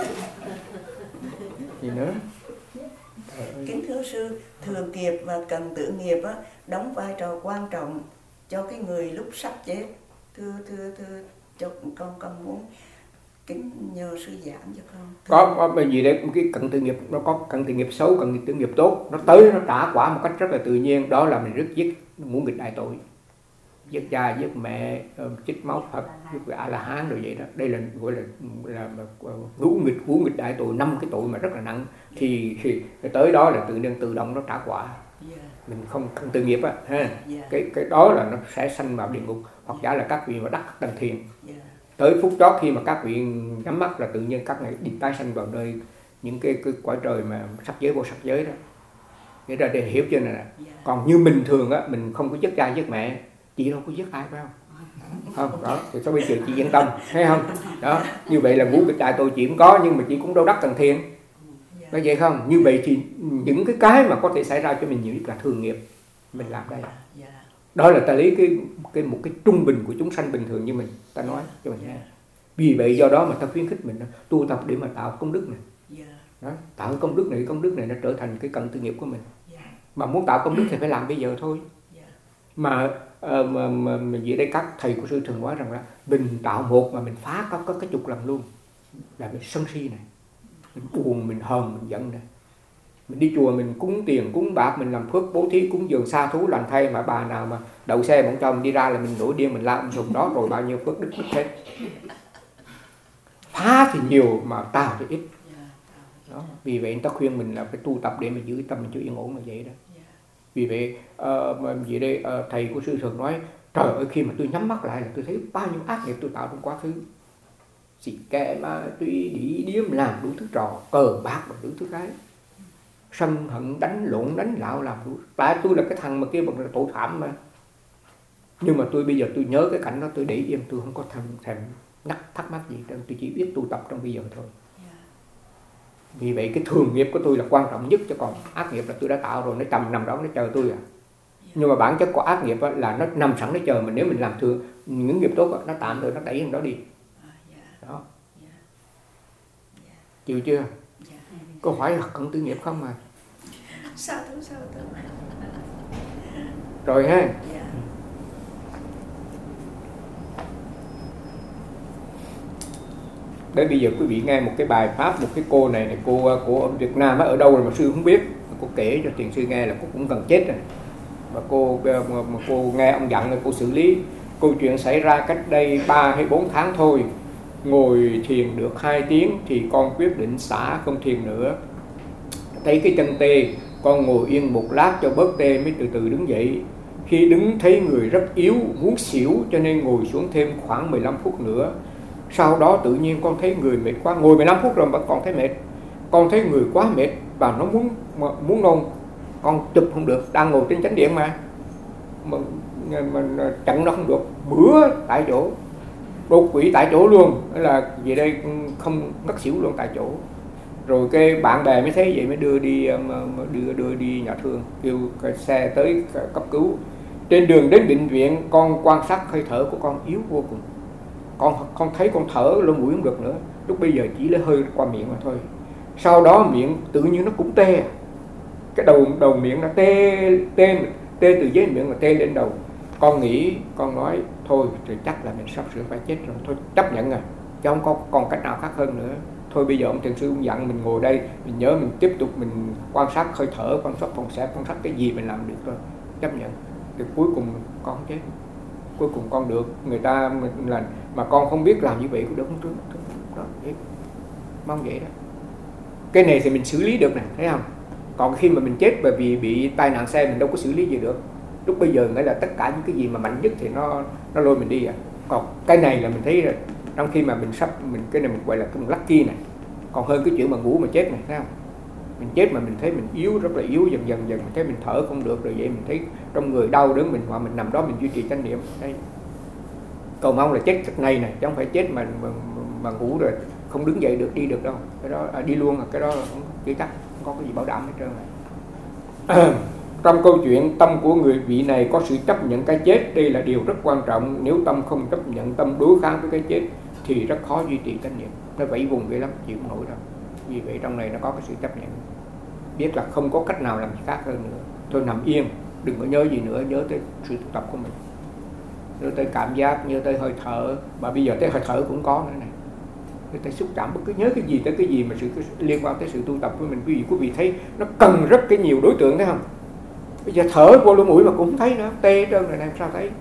Gì nữa?
Kính thưa sư, thường nghiệp và cần tự nghiệp á đóng vai trò quan trọng cho cái người lúc sắp chết. Thưa thưa thưa cho con con muốn kính nhờ sư giảng cho con.
Có, có bởi vì đấy cái cận tự nghiệp nó có cận tự nghiệp xấu, cận tự nghiệp tốt, nó tới nó trả quả một cách rất là tự nhiên, đó là mình rất giết ngũ nghịch đại tội, giết cha giết mẹ, chích máu Phật, giết A La Hán rồi vậy đó. Đây là gọi là là ngũ nghịch ngũ nghịch đại tội, năm cái tội mà rất là nặng, thì, thì tới đó là tự nhiên tự động nó trả quả.
Yeah.
Mình không không tự nghiệp á ha.
Yeah.
Cái cái đó là nó sẽ sanh vào địa ngục, hoặc giả là các vị mà đắc đăng thiền.
Yeah.
Tới phút chót khi mà các vị nhắm mắt là tự nhiên các ngài đi tái sanh vào nơi những cái cái cõi trời mà sắc giới vô sắc giới đó. Nghĩa ra để hiểu chưa nè. Yeah. Còn như bình thường á, mình không có giết cha giết mẹ, chị đâu có giết ai phải không? Không, đó, thì sau bây giờ chị yên tâm, thấy không? Đó, như vậy là ngũ cái trại tôi chị cũng có, nhưng mà chị cũng đâu đắc cần thiền. Nói vậy không? Như vậy thì những cái cái mà có thể xảy ra cho mình nhiều nhất là thường nghiệp mình làm đây. Đó là ta lấy cái cái một cái trung bình của chúng sanh bình thường như mình, ta nói cho mình nghe. Vì vậy do đó mà ta khuyến khích mình tu tập để mà tạo công đức này. Đó, tạo công đức này, công đức này nó trở thành cái cận tự nghiệp của mình. Mà muốn tạo công đức thì phải làm bây giờ thôi. Mà uh, mà, mà, mà dưới đây các thầy của sư thường nói rằng là mình tạo một mà mình phá có có cái chục lần luôn, là mình sân si này, mình buồn, mình hờn, mình giận này. Mình đi chùa mình cúng tiền cúng bạc, mình làm phước bố thí cúng dường sa thú lành thay, mà bà nào mà đậu xe bọn cho mình đi ra là mình nổi điên, mình la mình sùng đó, rồi bao nhiêu phước đức đức hết. Phá thì nhiều mà tạo thì ít. Đó. Vì vậy người ta khuyên mình là phải tu tập để mà giữ tâm mình cho yên ổn là vậy đó. Vì vậy uh, mà vì đây uh, thầy của sư thường nói, trời ơi khi mà tôi nhắm mắt lại là tôi thấy bao nhiêu ác nghiệp tôi tạo trong quá khứ, xì ke ma túy đĩ điếm làm đủ thứ trò, cờ bạc và đủ thứ cái, sân hận đánh lộn đánh lạo làm đủ. Tại tôi là cái thằng mà kia bằng là tội phạm mà, nhưng mà tôi bây giờ tôi nhớ cái cảnh đó tôi để yên, tôi không có thèm thèm nhắc thắc mắc gì, tôi chỉ biết tu tập trong bây giờ thôi. Vì vậy cái thường nghiệp của tôi là quan trọng nhất, chứ còn ác nghiệp là tôi đã tạo rồi, nó trầm nằm đó nó chờ tôi à. Nhưng mà bản chất của ác nghiệp là nó nằm sẵn nó chờ mình, nếu mình làm thường những nghiệp tốt nó tạm rồi nó đẩy mình đó đi. Đó. Chịu chưa? Có phải là cận tự nghiệp không mà.
Sao thứ sao thứ.
Rồi ha. Đấy bây giờ quý vị nghe một cái bài pháp, một cái cô này, này cô của ở Việt Nam ở đâu rồi mà sư không biết, cô kể cho thiền sư nghe là cô cũng gần chết rồi, và cô mà cô nghe ông dặn là cô xử lý. Câu chuyện xảy ra cách đây ba hay bốn tháng thôi. Ngồi thiền được hai tiếng thì con quyết định xả không thiền nữa. Thấy cái chân tê, con ngồi yên một lát cho bớt tê mới từ từ đứng dậy. Khi đứng thấy người rất yếu, muốn xỉu cho nên ngồi xuống thêm khoảng mười lăm phút nữa. Sau đó tự nhiên con thấy người mệt quá, ngồi mười lăm phút rồi mà còn thấy mệt. Con thấy người quá mệt và nó muốn muốn nôn. Con chụp không được, đang ngồi trên chánh điện mà. Mà, mà, mà chặn nó không được, bữa tại chỗ, đột quỵ tại chỗ luôn, là về đây không ngất xỉu luôn tại chỗ. Rồi cái bạn bè mới thấy vậy mới đưa đi đưa đưa đi nhà thương, kêu cái xe tới cấp cứu. Trên đường đến bệnh viện con quan sát hơi thở của con yếu vô cùng. Con con thấy con thở lỗ mũi không được nữa, lúc bây giờ chỉ lấy hơi qua miệng mà thôi. Sau đó miệng tự nhiên nó cũng tê, cái đầu đầu miệng nó tê tê tê từ dưới miệng mà tê lên đầu. Con nghĩ, con nói thôi thì chắc là mình sắp sửa phải chết rồi, thôi chấp nhận rồi, chứ không có còn cách nào khác hơn nữa. Thôi bây giờ ông thiền sư cũng dặn mình ngồi đây, mình nhớ mình tiếp tục mình quan sát hơi thở, quan sát phòng xẹp, quan sát cái gì mình làm được thôi, chấp nhận. Thì cuối cùng con không chết, cuối cùng con được người ta mình là mà con không biết làm như vậy cũng được không trước đó, vậy. Mong vậy đó. Cái này thì mình xử lý được này, thấy không? Còn khi mà mình chết bởi vì bị tai nạn xe mình đâu có xử lý gì được. Lúc bây giờ nghĩa là tất cả những cái gì mà mạnh nhất thì nó nó lôi mình đi à. Còn cái này là mình thấy là trong khi mà mình sắp mình cái này mình gọi là cái lucky này, còn hơn cái chuyện mà ngủ mà chết này, thấy không? Mình chết mà mình thấy mình yếu, rất là yếu, dần dần dần mình thấy mình thở không được rồi, vậy mình thấy trong người đau đớn, mình hoặc mình nằm đó mình duy trì chánh niệm. Đây, cầu mong là chết thật này này, chứ không phải chết mà mà, mà ngủ rồi không đứng dậy được, đi được đâu. Cái đó à, đi luôn, cái đó không chưa chắc, không có cái gì bảo đảm hết trơn này. Trong câu chuyện tâm của người vị này có sự chấp nhận cái chết, đây là điều rất quan trọng. Nếu tâm không chấp nhận, tâm đối kháng với cái chết thì rất khó duy trì chánh niệm, nó vẫy vùng ghê lắm, chịu không nổi đâu. Vì vậy trong này nó có cái sự chấp nhận, biết là không có cách nào làm gì khác hơn nữa, thôi nằm yên, đừng có nhớ gì nữa, nhớ tới sự tu tập của mình, nhớ tới cảm giác, nhớ tới hơi thở, và bây giờ tới hơi thở cũng có nữa này, nhớ tới xúc chạm, bất cứ nhớ cái gì tới cái gì mà sự liên quan tới sự tu tập của mình. Quý vị quý vị thấy nó cần rất cái nhiều đối tượng, thấy không? Bây giờ thở vô lỗ mũi mà cũng không thấy nữa, tê trơn rồi làm sao thấy?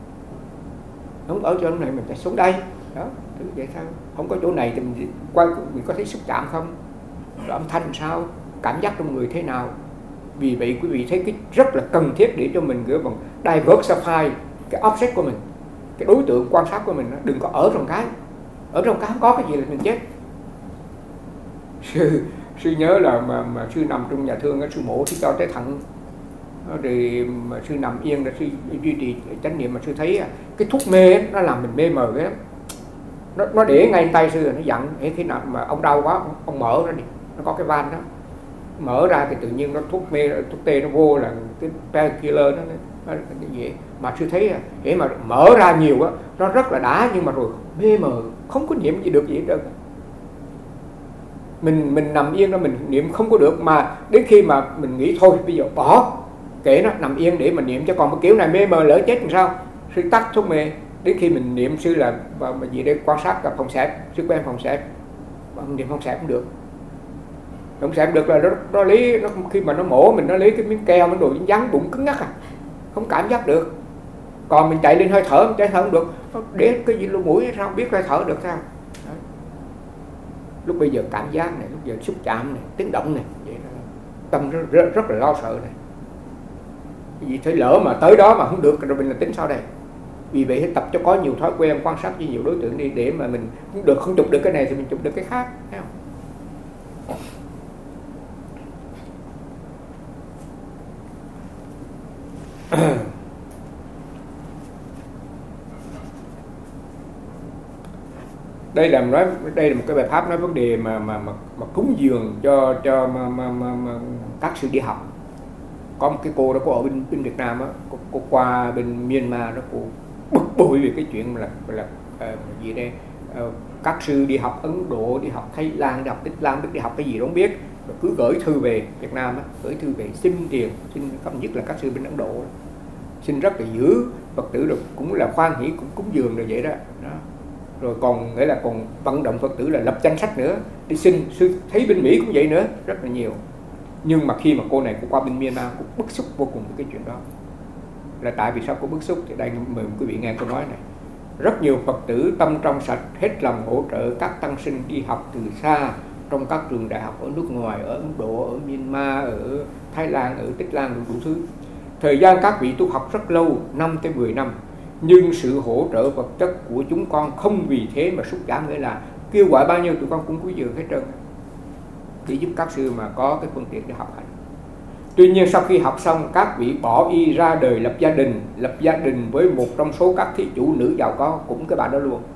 Không ở chỗ này mình phải xuống đây, đó, thứ vậy sao? Không có chỗ này thì mình quan mình có thấy xúc chạm không? Rồi âm thanh sao? Cảm giác trong người thế nào? Vì vậy quý vị thấy cái rất là cần thiết để cho mình gửi bằng diversify cái object của mình, cái đối tượng quan sát của mình. Đừng có ở trong cái ở trong cái không có cái gì là mình chết. Sư, sư nhớ là mà, mà sư nằm trong nhà thương, sư mổ sư cho trái thận rồi mà sư nằm yên là sư duy trì chánh niệm, mà sư thấy cái thuốc mê ấy, nó làm mình mê mờ cái lắm. Nó, nó để ngay tay sư, nó dặn khi nào mà ông đau quá ông, ông mở ra đi, nó có cái van đó, mở ra thì tự nhiên nó thuốc mê thuốc tê nó vô là cái painkiller nó, nó cái gì mà sư thấy để mà mở ra nhiều á nó rất là đã, nhưng mà rồi mê mờ không có niệm gì được gì hết trơn. Mình mình nằm yên đó mình niệm không có được, mà đến khi mà mình nghĩ thôi bây giờ bỏ kệ nó nằm yên để mà niệm, cho còn một kiểu này mê mờ lỡ chết làm sao. Sư tắt thuốc mê, đến khi mình niệm sư là và mà gì để quan sát gặp phòng xẹp, sư quen phòng xẹp, niệm phòng xẹp cũng được. Phòng xẹp được là nó, nó lấy nó khi mà nó mổ mình nó lấy cái miếng keo nó đồ dán bụng cứng ngắc à, không cảm giác được. Còn mình chạy lên hơi thở, mình chạy thở không được, nó để cái gì lỗ mũi sao biết hơi thở được sao. Đó. Lúc bây giờ cảm giác này, lúc giờ xúc chạm này, tiếng động này, vậy đó. Tâm rất, rất, rất là lo sợ này. Cái gì thấy lỡ mà tới đó mà không được rồi mình là tính sao đây. Vì vậy hãy tập cho có nhiều thói quen quan sát với nhiều đối tượng đi, để mà mình không được không chụp được cái này thì mình chụp được cái khác, thấy không? Đây là nói đây là một cái bài pháp nói vấn đề mà mà mà, mà cúng dường cho cho mà, mà, mà, mà các sư đi học. Có một cái cô đó, cô ở bên, bên Việt Nam á, cô, cô qua bên Myanmar đó, cô bực bội về cái chuyện là là uh, gì đây uh, các sư đi học Ấn Độ, đi học Thái Lan, đi học Tích Lan, biết đi học cái gì đó không biết, rồi cứ gửi thư về Việt Nam á, gửi thư về xin tiền, xin không nhất là các sư bên Ấn Độ đó. Xin rất là dữ, Phật tử được cũng là khoan hỷ cũng cúng dường rồi vậy đó. Đó. Rồi còn nghĩa là còn vận động Phật tử là lập danh sách nữa đi xin. Sư thấy bên Mỹ cũng vậy nữa, rất là nhiều. Nhưng mà khi mà cô này cô qua bên Myanmar, cô bức xúc vô cùng với cái chuyện đó. Là tại vì sao cô bức xúc thì đây mời quý vị nghe cô nói này. Rất nhiều Phật tử tâm trong sạch hết lòng hỗ trợ các tăng sinh đi học từ xa trong các trường đại học ở nước ngoài, ở Ấn Độ, ở Myanmar, ở Thái Lan, ở Tích Lan, đủ thứ. Thời gian các vị tu học rất lâu, năm tới mười năm. Nhưng sự hỗ trợ vật chất của chúng con không vì thế mà sút giảm, nghĩa là kêu gọi bao nhiêu tụi con cũng cúi dường hết trơn để giúp các sư mà có cái phương tiện để học hành. Tuy nhiên sau khi học xong, các vị bỏ y ra đời lập gia đình, lập gia đình với một trong số các thí chủ nữ giàu có, cũng cái bà đó luôn.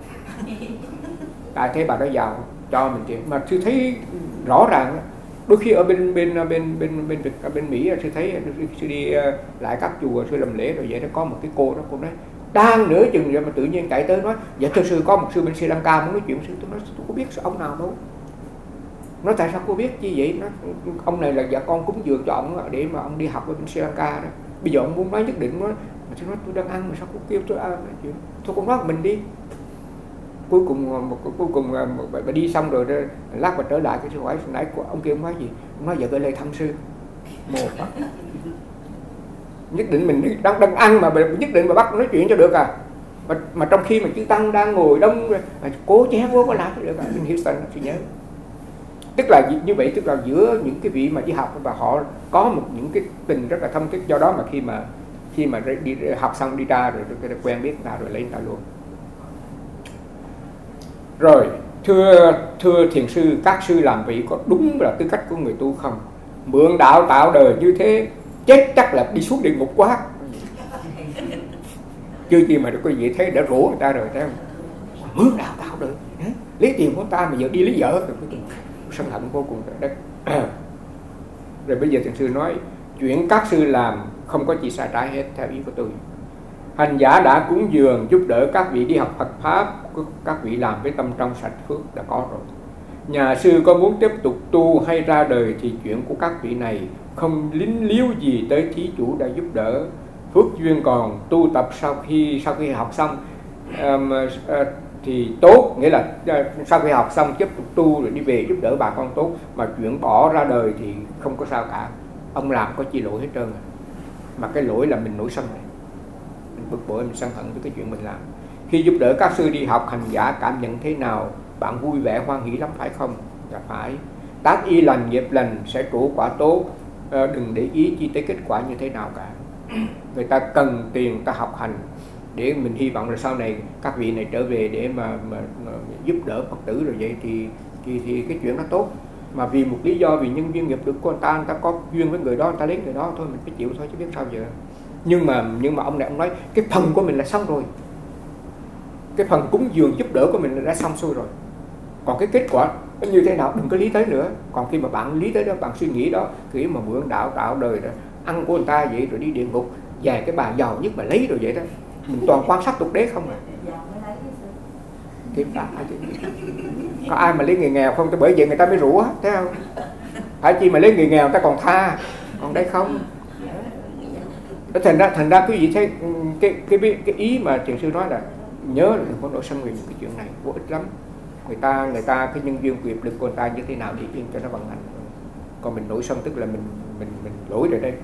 Tại thế bà đó giàu cho mình tiền, mà sư thấy rõ ràng đó. Đôi khi ở bên bên bên bên bên bên, bên Mỹ sư thấy sư đi lại các chùa sư làm lễ rồi vậy đó, có một cái cô đó, cô nói đang nửa chừng rồi mà tự nhiên chạy tới nói dạ thưa sư có một sư bên Sri Lanka muốn nói chuyện. Sư tôi nói tôi có biết ông nào đâu. Nói tại sao cô biết như vậy? Nó ông này là dạ con cúng dường cho ông để mà ông đi học ở bên Sri Lanka đó. Bây giờ ông muốn nói nhất định nói mà tôi nói tôi đang ăn mà sao cô kêu tôi ăn nói chuyện. Thôi con nói mình đi. Cuối cùng cuối cùng bà đi xong rồi đó, lát bà trở lại cái sư hỏi nãy ông kia ông nói gì? Ông nói dạ gửi lời thăm sư. Một đó. Nhất định mình đang đang ăn mà nhất định mà bắt nói chuyện cho được à. Mà, mà trong khi mà chư tăng đang ngồi đông mà cố ché vô có làm được à. Bên Houston chị nhớ. Tức là như vậy, tức là giữa những cái vị mà đi học và họ có một những cái tình rất là thâm thiết, do đó mà khi mà khi mà đi học xong đi ra rồi, rồi quen biết người ta rồi lấy người ta luôn. Rồi thưa thưa thiền sư, các sư làm vậy có đúng là tư cách của người tu không? Mượn đạo tạo đời như thế chết chắc là đi xuống địa ngục quá. Chưa gì mà có gì thế đã rủ người ta rồi, thấy không? Mượn đạo tạo đời, lấy tiền của ta mà giờ đi lấy vợ rồi. Sân hận vô cùng đất. Rồi bây giờ thiền sư nói chuyện các sư làm không có gì sai trái hết theo ý của tôi. Hành giả đã cúng dường giúp đỡ các vị đi học Phật pháp, các vị làm với tâm trong sạch phước đã có rồi. Nhà sư có muốn tiếp tục tu hay ra đời thì chuyện của các vị này không lính líu gì tới thí chủ đã giúp đỡ. Phước duyên còn tu tập sau khi sau khi học xong um, uh, thì tốt, nghĩa là sau khi học xong tiếp tục tu rồi đi về giúp đỡ bà con tốt, mà chuyện bỏ ra đời thì không có sao cả. Ông làm có chi lỗi hết trơn, mà cái lỗi là mình nổi sân này, mình bực bội, mình sân hận với cái chuyện mình làm. Khi giúp đỡ các sư đi học, hành giả cảm nhận thế nào? Bạn vui vẻ hoan hỷ lắm phải không? Dạ phải. Tác y lành nghiệp lành sẽ trổ quả tốt. à, đừng để ý chi tới kết quả như thế nào cả. Người ta cần tiền, ta học hành để mình hy vọng là sau này các vị này trở về để mà, mà, mà giúp đỡ Phật tử rồi vậy thì, thì thì cái chuyện đó tốt. Mà vì một lý do, vì nhân viên nghiệp lực của người ta, người ta có duyên với người đó, người ta lấy người đó thôi, mình phải chịu thôi chứ biết sao giờ. Nhưng mà nhưng mà ông này ông nói cái phần của mình là xong rồi, cái phần cúng dường giúp đỡ của mình là đã xong xuôi rồi. Còn cái kết quả như thế nào đừng có lý tới nữa. Còn khi mà bạn lý tới đó, bạn suy nghĩ đó, kiểu mà mượn đạo tạo đời đó, ăn của người ta vậy rồi đi địa ngục, vài cái bà giàu nhất mà lấy rồi vậy đó, mình toàn quan sát tục đế không à. Thì có ai mà lấy người nghèo không? Bởi vậy người ta mới rủa, thấy không? Phải chi mà lấy người nghèo người ta còn tha, còn đây không. Thành ra thành ra quý vị thấy cái cái cái ý mà thiền sư nói là nhớ là đừng có nổi sân về những cái chuyện này, vô ích lắm. Người ta người ta cái nhân viên nghiệp lực của người ta như thế nào để yên cho nó vận hành. Còn mình nổi sân tức là mình mình mình lỗi rồi đây.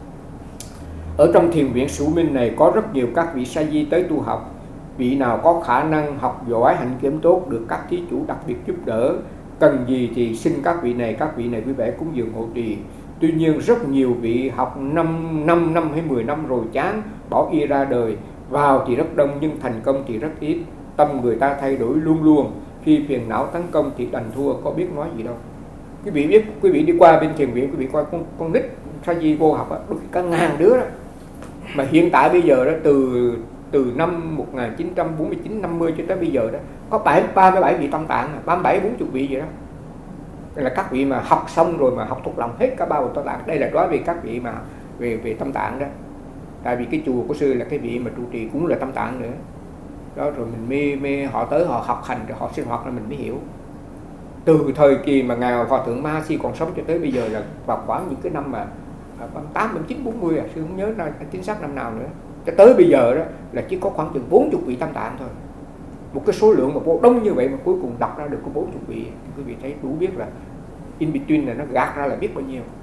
Ở trong thiền viện Sủ Minh này có rất nhiều các vị sa di tới tu học. Vị nào có khả năng học giỏi, hạnh kiểm tốt được các thí chủ đặc biệt giúp đỡ, cần gì thì xin các vị này, các vị này vui vẻ cúng dường hộ trì. Tuy nhiên rất nhiều vị học năm năm hay mười năm rồi chán, bỏ y ra đời. Vào thì rất đông nhưng thành công thì rất ít. Tâm người ta thay đổi luôn luôn. Khi phiền não tấn công thì đành thua, có biết nói gì đâu. Quý vị biết, quý vị đi qua bên thiền viện, quý vị coi con, con nít sa di vô học đó, đôi khi cả ngàn đứa đó. Mà hiện tại bây giờ đó, từ từ năm một nghìn chín trăm bốn mươi chín năm mươi cho tới bây giờ đó, có ba mươi bảy vị tâm tạng, ba mươi bảy bốn mươi vị vậy đó. Đây là các vị mà học xong rồi mà học thuộc lòng hết cả ba bộ tâm tạng. Đây là nói về các vị mà về về tâm tạng đó. Tại vì cái chùa của sư là cái vị mà trụ trì cũng là tâm tạng nữa. Đó rồi mình mê mê họ tới họ học hành rồi họ sinh hoạt là mình mới hiểu. Từ thời kỳ mà ngài Hòa thượng Ma Si còn sống cho tới bây giờ là vào khoảng những cái năm mà ba mươi tám, ba mươi chín, bốn mươi à, sư không nhớ chính xác năm nào nữa. Cho tới bây giờ đó là chỉ có khoảng chừng bốn mươi vị tâm tạng thôi. Một cái số lượng mà vô đông như vậy mà cuối cùng đọc ra được có bốn mươi vị. Quý vị thấy đủ biết là in between là nó gạt ra là biết bao nhiêu.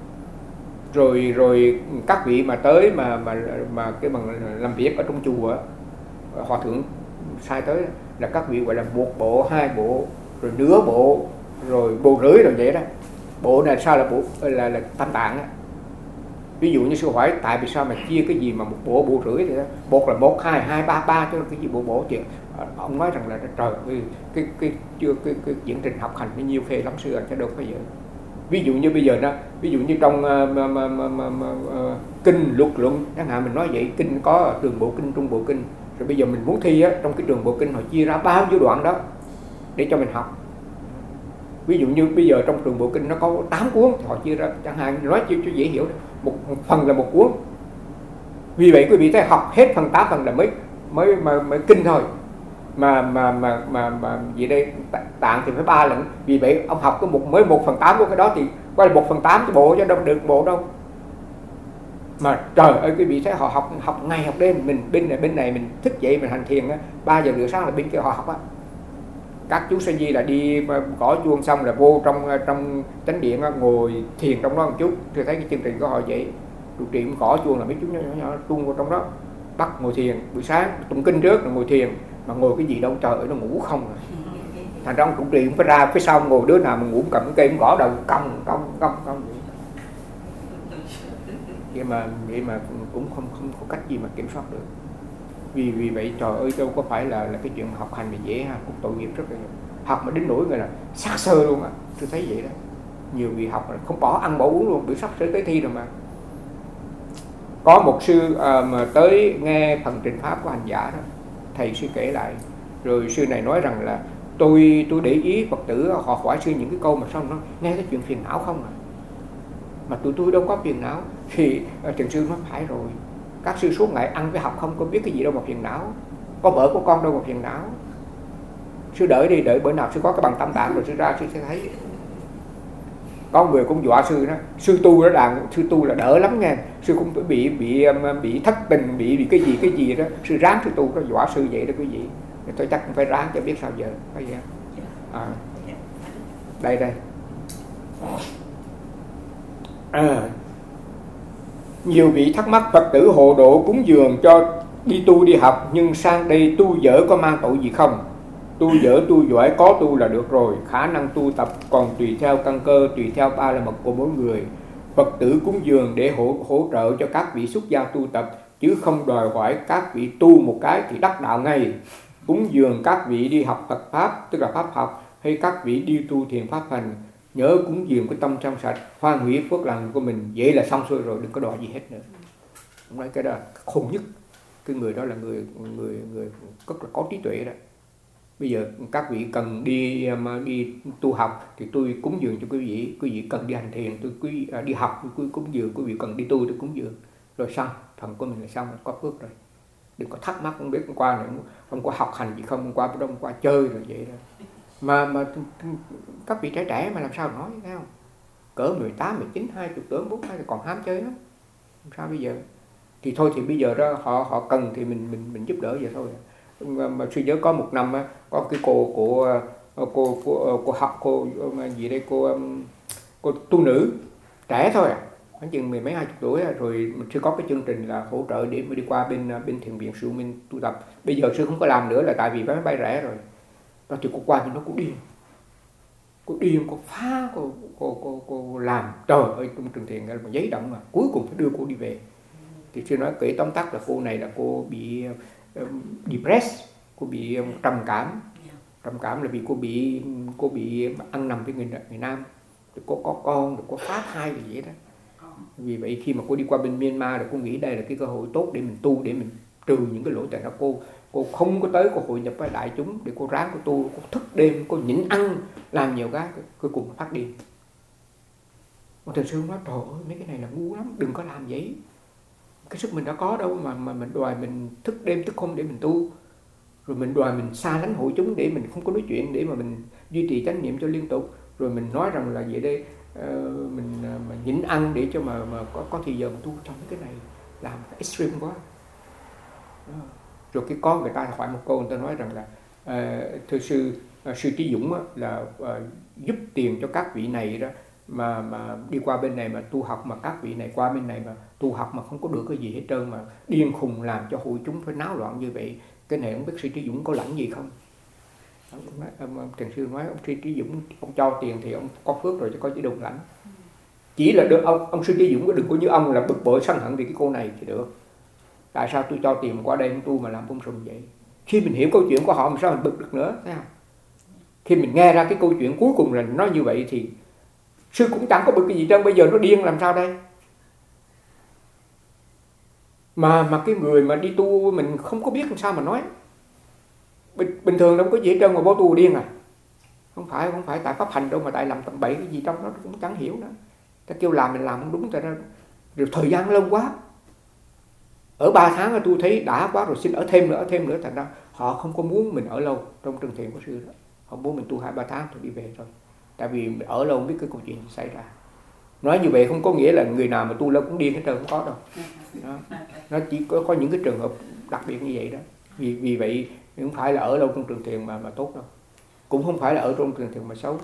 Rồi rồi các vị mà tới mà mà mà cái bằng làm việc ở trong chùa, Hòa thượng sai tới là các vị gọi là một bộ, hai bộ, rồi nửa bộ, rồi bộ rưỡi rồi vậy đó. Bộ này sao là bộ là là tam tạng á. Ví dụ như sư hỏi tại vì sao mà chia cái gì mà một bộ bộ rưỡi thì đó, một là một, hai, hai, ba, ba cho cái gì bộ bộ chứ. Ông nói rằng là trời ơi, cái cái chưa cái, cái diễn trình học hành bao nhiêu phê lắm sư anh, chứ đâu có vậy. Ví dụ như bây giờ đó, ví dụ như trong uh, mà, mà, mà, mà, mà, uh, kinh luật luận chẳng hạn, mình nói vậy, kinh có trường bộ kinh, trung bộ kinh, rồi bây giờ mình muốn thi á, trong cái trường bộ kinh họ chia ra bao nhiêu đoạn đó để cho mình học. Ví dụ như bây giờ trong trường bộ kinh nó có tám cuốn thì họ chia ra, chẳng hạn nói cho, cho dễ hiểu đó. Một, một phần là một cuốn. Vì vậy quý vị thấy học hết phần tám phần là mới mới mà mới kinh thôi. Mà mà mà mà mà gì đây tạng thì phải ba lần. Vì vậy ông học có một mới một phần tám của cái đó thì coi là một phần tám cái bộ chứ đâu được bộ đâu. Mà trời ơi quý vị thấy họ học học ngày học đêm, mình bên này bên này mình thức dậy mình hành thiền á, ba giờ rưỡi sáng là bên kia họ học á. Các chú sa di là đi gõ chuông xong là vô trong trong chánh điện á, ngồi thiền trong đó một chút. Tôi thấy cái chương trình của họ vậy, trụ trì cũng gõ chuông là mấy chú nhỏ nhỏ, nhỏ chuông vào trong đó, bắt ngồi thiền buổi sáng tụng kinh trước rồi ngồi thiền. Mà ngồi cái gì đâu trời ơi, nó ngủ không à. Thành ra ông trụ trì cũng phải ra phía sau ngồi, đứa nào mà ngủ cầm cái cây cũng gõ đầu cong cong cong cong vậy. Vậy mà vậy mà cũng không không có cách gì mà kiểm soát được. Vì vì vậy trời ơi, đâu có phải là là cái chuyện học hành mà dễ ha, cũng tội nghiệp rất là nhiều. Học mà đến nỗi người là sát sơ luôn á, tôi thấy vậy đó. Nhiều vị học là không bỏ ăn bỏ uống luôn, bị sắp sửa tới thi rồi mà. Có một sư à, mà tới nghe phần trình pháp của hành giả đó, thầy sư kể lại, rồi sư này nói rằng là tôi tôi để ý Phật tử họ hỏi sư những cái câu mà xong nó nghe cái chuyện phiền não không à, mà tụi tôi đâu có phiền não. Thì thiền sư nói phải rồi, các sư suốt ngày ăn với học không có biết cái gì đâu mà phiền não, có vợ có con đâu mà phiền não. Sư đợi đi, đợi bữa nào sư có cái bằng tam tạng rồi sư ra sư sẽ thấy. Có người cũng dọa sư đó, sư tu đó là sư tu là đỡ lắm nha, sư cũng bị bị bị thất tình, bị bị cái gì cái gì đó, sư ráng sư tu đó, dọa sư vậy đó quý vị. Tôi chắc cũng phải ráng cho biết sao giờ. À, đây đây. À, nhiều vị thắc mắc Phật tử hộ độ cúng dường cho đi tu đi học, nhưng sang đây tu dở có mang tội gì không? Tu dở tu giỏi có tu là được rồi, khả năng tu tập còn tùy theo căn cơ, tùy theo ba la mật của mỗi người. Phật tử cúng dường để hỗ, hỗ trợ cho các vị xuất gia tu tập, chứ không đòi hỏi các vị tu một cái thì đắc đạo ngay. Cúng dường các vị đi học Phật Pháp, tức là Pháp học, hay các vị đi tu thiền Pháp hành, nhớ cúng dường cái tâm trong sạch, hoan hỷ phước lành của mình, vậy là xong xuôi rồi, đừng có đòi gì hết nữa. Ông nói cái đó là khôn nhất. Cái người đó là người người người rất là có trí tuệ đó. Bây giờ các vị cần đi đi tu học thì tôi cúng dường cho quý vị, quý vị cần đi hành thiền tôi quý đi học tôi cúng dường, quý vị cần đi tu tôi cúng dường, rồi xong, phần của mình là xong, có phước rồi. Đừng có thắc mắc không biết hôm qua nữa không có học hành gì không, hôm qua hôm qua chơi rồi vậy đó. Mà mà các vị trẻ trẻ mà làm sao nói, thấy không? Cỡ mười tám, mười chín, hai mươi tuổi, bốn mươi còn ham chơi lắm. Làm sao bây giờ? Thì thôi thì bây giờ đó họ họ cần thì mình mình mình giúp đỡ vậy thôi. Mà suy nhớ có một năm á, có cái cô của cô cô cô, cô học cô gì đây cô cô tu nữ trẻ thôi à, khoảng chừng mười mấy hai chục tuổi rồi. Mình chưa có cái chương trình là hỗ trợ để mà đi qua bên bên thiền viện Sư Minh tu tập. Bây giờ sư không có làm nữa là tại vì vé máy bay rẻ rồi. Đó thì cô qua thì nó cũng điên, cô điên, cô phá, cô cô cô cô làm trời ơi trong trường thiền mà giấy động mà cuối cùng phải đưa cô đi về. Thì sư nói kể tóm tắt là cô này là cô bị um, depressed, cô bị um, trầm cảm. Trầm cảm là vì cô bị cô bị ăn nằm với người người nam, rồi cô có con, rồi cô phá thai gì vậy đó. Vì vậy khi mà cô đi qua bên Myanmar là cô nghĩ đây là cái cơ hội tốt để mình tu, để mình trừ những cái lỗi. Tại sao cô cô không có tới, cô hội nhập với đại chúng để cô ráng cô tu, cô thức đêm, cô nhịn ăn, làm nhiều cái, cuối cùng phát điên. Một thiền sư nói trời ơi mấy cái này là ngu lắm, đừng có làm vậy. Cái sức mình đã có đâu mà mà mình đòi mình thức đêm thức hôm để mình tu, rồi mình đòi mình xa lánh hội chúng để mình không có nói chuyện, để mà mình duy trì chánh niệm cho liên tục, rồi mình nói rằng là vậy đây uh, mình uh, mà nhịn ăn để cho mà mà có có thì giờ mà tu. Trong cái này làm extreme quá. Đó. Rồi cái con người ta hỏi một câu, người ta nói rằng là uh, thưa sư uh, sư Trí Dũng á, là uh, giúp tiền cho các vị này đó mà mà đi qua bên này mà tu học, mà các vị này qua bên này mà tu học mà không có được cái gì hết trơn, mà điên khùng làm cho hội chúng phải náo loạn như vậy. Cái này không biết sư Trí Dũng có lãnh gì không? Ông nói, ông, ông Trần Sư nói ông sư Trí Dũng ông cho tiền thì ông có phước rồi chứ có chỉ đồng lãnh. Chỉ là được ông ông sư Trí Dũng có đừng có như ông là bực bội sân hận vì cái cô này thì được. Tại sao tôi cho tiền qua đây không tu mà làm bông sùng vậy? Khi mình hiểu câu chuyện của họ mà sao mình bực được nữa, thấy không? Khi mình nghe ra cái câu chuyện cuối cùng là nó như vậy thì sư cũng chẳng có bực cái gì trơn. Bây giờ nó điên làm sao đây? Mà mà cái người mà đi tu mình không có biết làm sao mà nói. Bình, bình thường đâu có gì hết trơn mà vô tu điên à? Không phải không phải tại pháp hành đâu mà tại làm tầm bậy cái gì trong đó cũng chẳng hiểu nữa. Ta kêu làm mình làm không đúng, tại ra rồi thời gian lâu quá. Ở ba tháng là tôi thấy đã quá rồi, xin ở thêm nữa, ở thêm nữa. Thành ra họ không có muốn mình ở lâu trong trường thiền của sư đó. Họ muốn mình tu hai ba tháng rồi đi về thôi. Tại vì ở lâu không biết cái câu chuyện gì xảy ra. Nói như vậy không có nghĩa là người nào mà tu lâu cũng điên hết trơn, không có đâu. Đó. Nó chỉ có, có những cái trường hợp đặc biệt như vậy đó. Vì vì vậy không phải là ở lâu trong trường thiền mà mà tốt đâu. Cũng không phải là ở trong trường thiền mà xấu.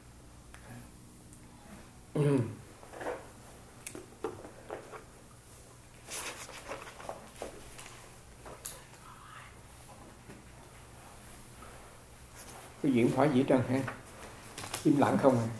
Cái diễn hỏi gì trơn ha? Im lặng không à?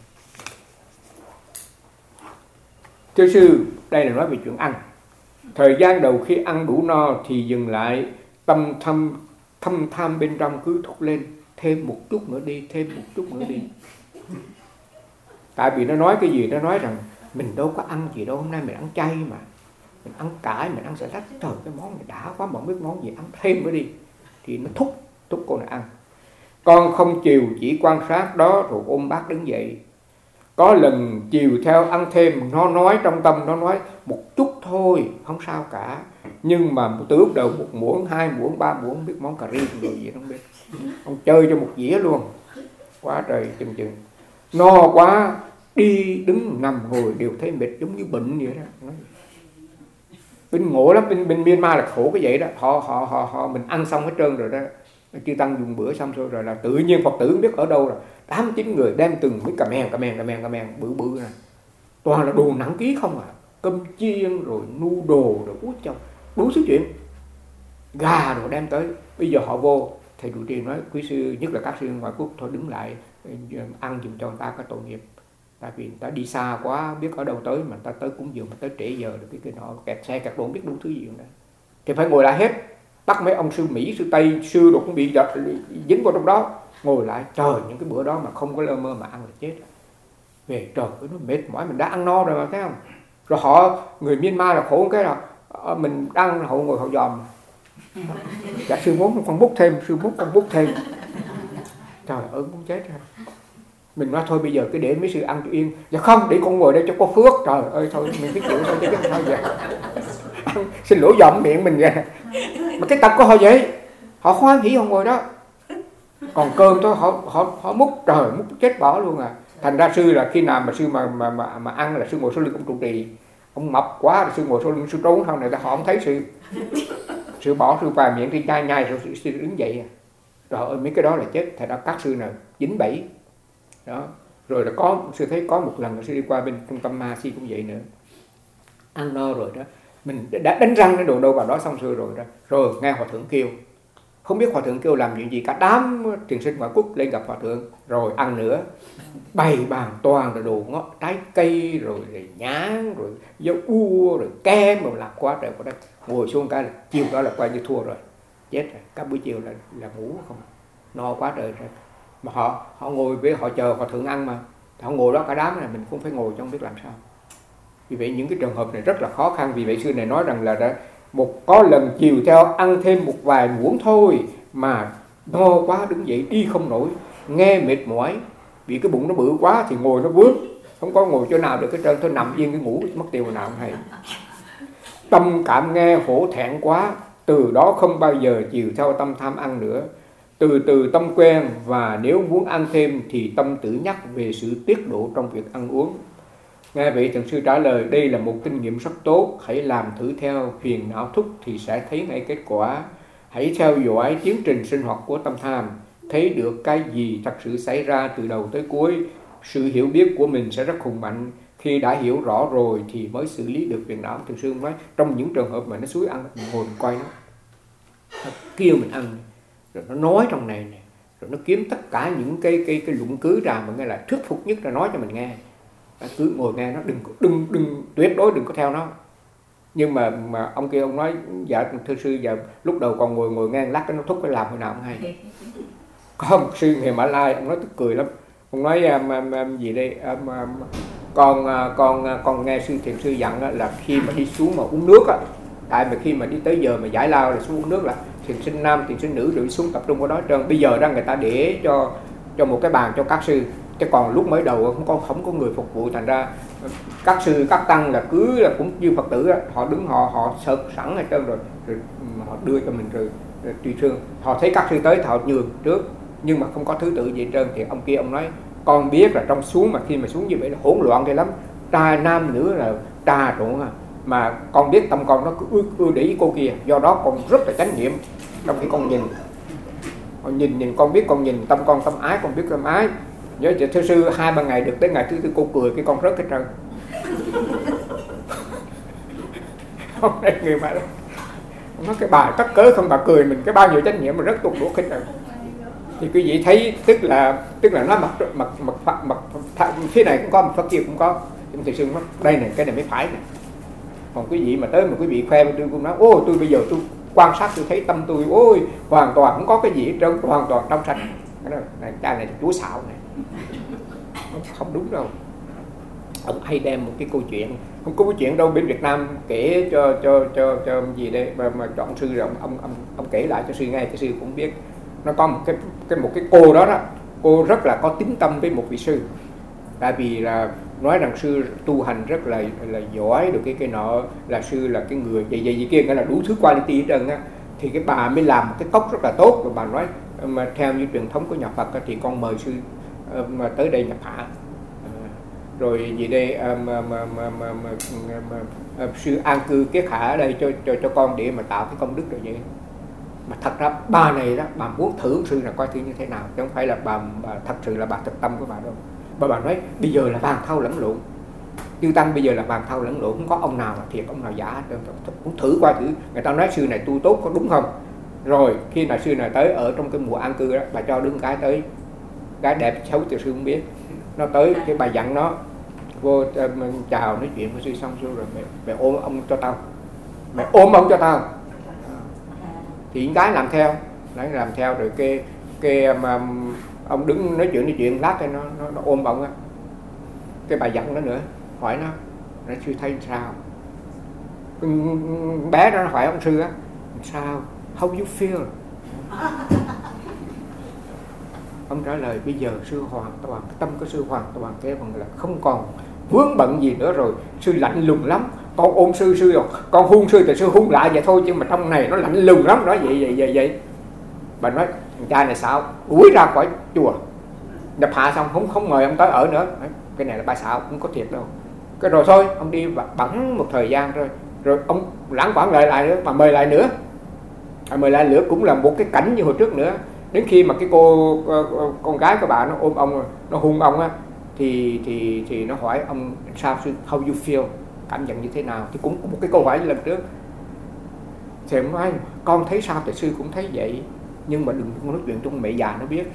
Thưa sư, đây là nói về chuyện ăn. Thời gian đầu khi ăn đủ no thì dừng lại, tâm thâm thâm tham bên trong cứ thúc lên, thêm một chút nữa đi, thêm một chút nữa đi. Tại vì nó nói cái gì, nó nói rằng mình đâu có ăn gì đâu, hôm nay mình ăn chay mà, mình ăn cải, mình ăn salad, trời cái món này đã quá mà không biết món gì, ăn thêm nữa đi. Thì nó thúc, thúc cô này ăn. Con không chiều, chỉ quan sát đó rồi ôm bát đứng dậy. Có lần chiều theo ăn thêm, nó nói trong tâm, nó nói một chút thôi, không sao cả. Nhưng mà từ lúc đầu một muỗng, hai muỗng, ba muỗng, không biết món cà ri rồi gì không biết. Ông chơi cho một dĩa luôn. Quá trời chừng chừng. No quá, đi đứng nằm ngồi đều thấy mệt giống như bệnh vậy đó. Bên ngộ lắm, bên, bên Myanmar là khổ cái vậy đó. Họ, họ, họ, họ mình ăn xong hết trơn rồi đó. Chư Tăng dùng bữa xong rồi, rồi là tự nhiên Phật tử không biết ở đâu rồi. Tám chín người đem từng mấy cà mèn, cà mèn, cà mèn, cà mèn, bự bự này. Toàn là đồ nặng ký không à. Cơm chiên rồi nu đồ rồi út chồng. Đủ thứ chuyện. Gà rồi đem tới. Bây giờ họ vô, thầy trụ trì nói quý sư, nhất là các sư ngoại quốc thôi đứng lại ăn giùm cho người ta có tội nghiệp. Tại vì người ta đi xa quá, biết ở đâu tới, mà người ta tới cúng dường mà tới trễ giờ được cái cái nọ, kẹt xe kẹt đồ, biết đủ thứ gì nữa. Thì phải ngồi lại hết. Bắt mấy ông sư Mỹ, sư Tây, sư đồ cũng bị giật, dính vào trong đó. Ngồi lại, trời, những cái bữa đó mà không có lơ mơ mà ăn là chết. Về trời, nó mệt mỏi, mình đã ăn no rồi mà, thấy không? Rồi họ, người Myanmar là khổ cái là mình ăn, họ ngồi họ dòm. Dạ sư muốn con bút thêm, sư muốn con bút thêm. Trời ơi, muốn chết rồi. Mình nói thôi bây giờ cứ để mấy sư ăn cho yên. Dạ không, để con ngồi đây cho có phước. Trời ơi, thôi mình biết chịu thôi chứ sao vậy. Xin lỗi dòm miệng mình ra. Mà cái tật của họ vậy, họ hoan hỉ họ ngồi đó. Còn cơm thôi họ họ họ múc, trời múc chết bỏ luôn à. Thành ra sư là khi nào mà sư mà mà mà, mà ăn là sư ngồi sau lưng ông trụ trì. Ông mập quá rồi sư ngồi sau lưng sư trốn không này ta họ không thấy sư. Sư bỏ sư vài miệng thì nhai nhai rồi sư, sư đứng dậy à. Trời ơi mấy cái đó là chết. Thật ra các sư nào dính bẫy đó. Rồi là có sư thấy có một lần sư đi qua bên trung tâm Ma Si cũng vậy nữa. Ăn no rồi đó, mình đã đánh răng cái đồ đâu vào đó xong rồi rồi đó. Rồi nghe hòa thượng kêu, không biết hòa thượng kêu làm chuyện gì, cả đám thiền sinh ngoại quốc lên gặp hòa thượng. Rồi ăn nữa, bày bàn toàn là đồ ngọt, trái cây rồi, rồi nhãn rồi dâu u rồi kem rồi làm quá trời của đó. Ngồi xuống cái là chiều đó là coi như thua rồi, chết rồi. Các buổi chiều là là ngủ không, no quá trời rồi. Mà họ họ ngồi với họ chờ hòa thượng ăn mà, họ ngồi đó cả đám này mình cũng phải ngồi cho không biết làm sao. Vì vậy những cái trường hợp này rất là khó khăn. Vì vậy sư này nói rằng là đã một có lần chiều theo ăn thêm một vài muỗng thôi mà no quá đứng dậy đi không nổi, nghe mệt mỏi, vì cái bụng nó bự quá thì ngồi nó vướng, không có ngồi chỗ nào được cái trơn, thôi nằm yên cái ngủ mất tiêu nào không hay. Tâm cảm nghe hổ thẹn quá, từ đó không bao giờ chiều theo tâm tham ăn nữa. Từ từ tâm quen, và nếu muốn ăn thêm thì tâm tự nhắc về sự tiết độ trong việc ăn uống. Nghe vậy thiền sư trả lời, đây là một kinh nghiệm rất tốt, hãy làm thử theo, phiền não thúc thì sẽ thấy ngay kết quả. Hãy theo dõi tiến trình sinh hoạt của tâm tham, thấy được cái gì thật sự xảy ra từ đầu tới cuối. Sự hiểu biết của mình sẽ rất hùng mạnh. Khi đã hiểu rõ rồi thì mới xử lý được phiền não. Thiền sư nói trong những trường hợp mà nó xúi ăn, mình ngồi mình coi nó, nó kêu mình ăn, rồi nó nói trong này nè, rồi nó kiếm tất cả những cái cái cái luận cứ ra mà nghe là thuyết phục nhất là nói cho mình nghe. Cứ ngồi nghe nó, đừng đừng đừng tuyệt đối đừng có theo nó. Nhưng mà mà ông kia ông nói, dạ thưa sư, dạ lúc đầu còn ngồi ngồi nghe lát cái nó thúc cái làm hồi nào không hay. Có một sư người Mã Lai, ông nói tức cười lắm. Ông nói um, um, gì đây um, um, con con con nghe sư thiền sư dặn là khi mà đi xuống mà uống nước á, tại mà khi mà đi tới giờ mà giải lao là xuống uống nước là thiền sinh nam thiền sinh nữ rồi xuống tập trung vào đó trơn. Bây giờ ra người ta để cho cho một cái bàn cho các sư, chứ còn lúc mới đầu không có không có người phục vụ, thành ra các sư các tăng là cứ là cũng như Phật tử đó, họ đứng họ họ sợt sẵn hết trơn rồi, rồi họ đưa cho mình rồi, rồi tùy thương. Họ thấy các sư tới thì họ nhường trước, nhưng mà không có thứ tự gì hết trơn. Thì ông kia ông nói con biết là trong xuống mà khi mà xuống như vậy là hỗn loạn ghê lắm, trai nam nữ là trà trộn à. Mà con biết tâm con nó cứ ưa, ưa để ý cô kia, do đó con rất là chánh niệm trong khi con nhìn. Con nhìn nhìn con biết con nhìn, tâm con tâm ái con biết tâm ái. Nhớ chị thưa sư hai ba ngày được tới ngày thứ tư cô cười cái con rớt hết trơn. Hôm nay người mà nói cái bà tất cớ không, bà cười mình cái bao nhiêu trách nhiệm mà rất tuột đuốc hết trơn. Thì quý vị thấy tức là tức là nó mặt mặt mặt mặt, mặt, mặt phía này cũng có, mặt phía kia cũng có. Nhưng thầy sư nói đây này, cái này mới phải này. Còn quý vị mà tới mà quý vị khoe với tôi cũng nói ô tôi bây giờ tôi quan sát tôi thấy tâm tôi ôi hoàn toàn không có cái gì hết trơn, hoàn toàn trong sạch. Cái này cái này chúa xạo này. Không đúng đâu. Ông hay đem một cái câu chuyện, không có câu chuyện đâu, bên Việt Nam kể cho cho cho cho gì đây mà, mà chọn sư rồi ông ông ông ông kể lại cho sư nghe, cho sư cũng biết. Nó có một cái cái một cái cô đó đó, cô rất là có tín tâm với một vị sư. Tại vì là nói rằng sư tu hành rất là là giỏi được cái cái nọ, là sư là cái người vậy vậy gì kia, nghĩa là đủ thứ quality hết trơn á. Thì cái bà mới làm một cái cốc rất là tốt, và bà nói mà theo như truyền thống của nhà Phật thì con mời sư mà tới đây nhập hạ. Rồi gì đây mà, mà, mà, mà, mà, mà, mà, sư an cư kiết hạ ở đây cho cho cho con để mà tạo cái công đức rồi vậy. Mà thật ra bà này đó, bà muốn thử sư là coi thử như thế nào, chứ không phải là bà, bà thật sự là bà thực tâm của bà đâu. Bà bà nói bây giờ là vàng thau lẫn lộn, chư tăng bây giờ là vàng thau lẫn lộn, không có ông nào mà thiệt ông nào giả hết. Muốn thử qua thử, người ta nói sư này tu tốt có đúng không. Rồi khi nào sư này tới ở trong cái mùa an cư đó, bà cho đứa cái tới, gái đẹp xấu thì sư không biết, nó tới cái bà dặn nó vô mình chào nói chuyện với sư xong rồi mày, mày ôm ông cho tao, mày ôm ông cho tao. Thì những cái làm theo, đấy làm theo rồi cái cái mà ông đứng nói chuyện nói chuyện lát thì nó nó, nó ôm ông á. Cái bà giận nó nữa, hỏi nó, nó sư thấy sao? Bé đó nó hỏi ông sư á, sao? How you feel? Ông trả lời bây giờ sư hoàn toàn, tâm của sư hoàn toàn cái bằng là không còn vướng bận gì nữa rồi. Sư lạnh lùng lắm, con ôm sư sư rồi, con hôn sư thì sư hôn lại vậy thôi, chứ mà trong này nó lạnh lùng lắm đó, vậy vậy vậy vậy. Bà nói thằng cha này sao? Đuổi ra khỏi chùa, nhập hạ xong không không mời ông tới ở nữa. Cái này là bà xạo, không có thiệt đâu. Cái rồi thôi ông đi bẵng một thời gian rồi, rồi ông lãng quảng lại lại nữa, mà mời lại nữa, à, mời lại nữa cũng là một cái cảnh như hồi trước nữa. Đến khi mà cái cô con gái của bà nó ôm ông, nó hôn ông á, thì thì thì nó hỏi ông sao sư, how you feel, cảm nhận như thế nào? Thì cũng một cái câu hỏi lần trước. Thì ông nói con thấy sao thì sư cũng thấy vậy, nhưng mà đừng nói chuyện trong mẹ già nó biết.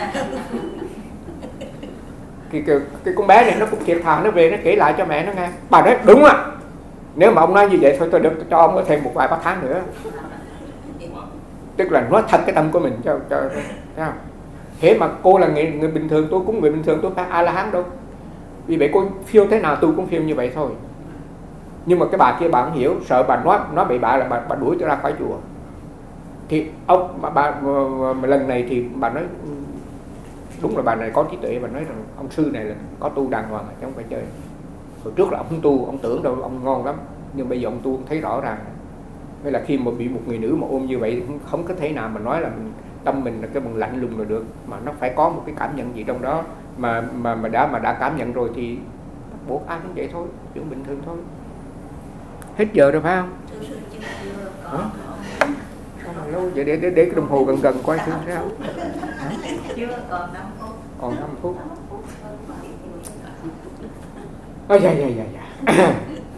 cái, cái, cái con bé này nó cũng thiệt thà, nó về nó kể lại cho mẹ nó nghe. Bà nói đúng à, nếu mà ông nói như vậy thôi tôi được cho ông thêm một vài ba tháng nữa. Tức là nói thật cái tâm của mình cho cho thấy không? Thế mà cô là người, người bình thường, tôi cũng người bình thường, tôi phải A La Hán đâu. Vì vậy cô phiêu thế nào tôi cũng phiêu như vậy thôi. Nhưng mà cái bà kia bà không hiểu, sợ bà nói nói bậy bạ là bà, bà đuổi tôi ra khỏi chùa. Thì ông bà, bà, bà lần này thì bà nói đúng là bà này có trí tuệ, bà nói rằng ông sư này là có tu đàng hoàng chứ không phải chơi. Hồi trước là ông không tu, ông tưởng đâu ông ngon lắm, nhưng bây giờ ông tu ông thấy rõ ràng. Hay là khi mà bị một người nữ mà ôm như vậy không, không có thể nào mà nói là mình, tâm mình là cái bằng lạnh lùng là được, mà nó phải có một cái cảm nhận gì trong đó, mà mà mà đã mà đã cảm nhận rồi thì bắt buộc ai cũng vậy thôi, chuyện bình thường thôi. Hết giờ rồi phải không? Hả? Lâu vậy để để để cái đồng hồ gần gần coi thử sao.
Chưa, còn năm phút.
Còn năm phút. Ôi dạ dạ dạ dạ.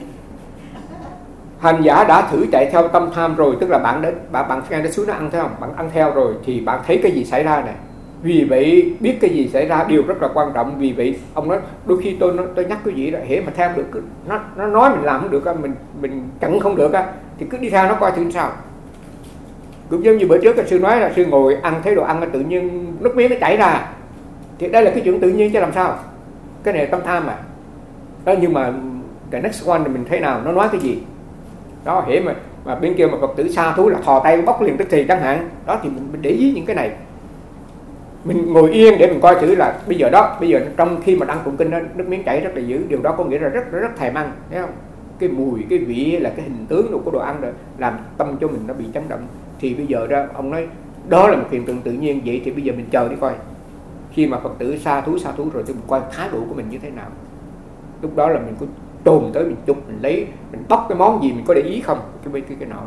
Hành giả đã thử chạy theo tâm tham rồi, tức là bạn đến bạn bạn nghe nó xuống nó ăn theo không? Bạn ăn theo rồi thì bạn thấy cái gì xảy ra này. Vì vậy biết cái gì xảy ra điều rất là quan trọng. Vì vậy ông nói đôi khi tôi tôi nhắc cái gì đó, hễ mà theo được nó nó nói mình làm không được, mình mình chặn không được á, thì cứ đi theo nó coi thử sao. Cũng giống như bữa trước sư nói là sư ngồi ăn thấy đồ ăn là tự nhiên nước miếng nó chảy ra, thì đây là cái chuyện tự nhiên chứ làm sao. Cái này là tâm tham mà đó. Nhưng mà cái next one là mình thấy nào nó nói cái gì đó, hễ mà mà bên kia mà Phật tử xa thú là thò tay bóc liền tức thì chẳng hạn đó, thì mình, mình để ý những cái này. Mình ngồi yên để mình coi thử là bây giờ đó, bây giờ trong khi mà đang tụng kinh đó, nước miếng chảy rất là dữ, điều đó có nghĩa là rất rất, rất thèm ăn, thấy không? Cái mùi, cái vị là cái hình tướng của đồ ăn rồi làm tâm cho mình nó bị chấn động. Thì bây giờ đó ông nói đó là một hiện tượng tự nhiên, vậy thì bây giờ mình chờ đi coi. Khi mà Phật tử xa thú xa thú rồi thì mình coi thái độ của mình như thế nào. Lúc đó là mình có trồm tới mình chụp, mình lấy, mình bóc cái món gì, mình có để ý không, cái cái cái nọ.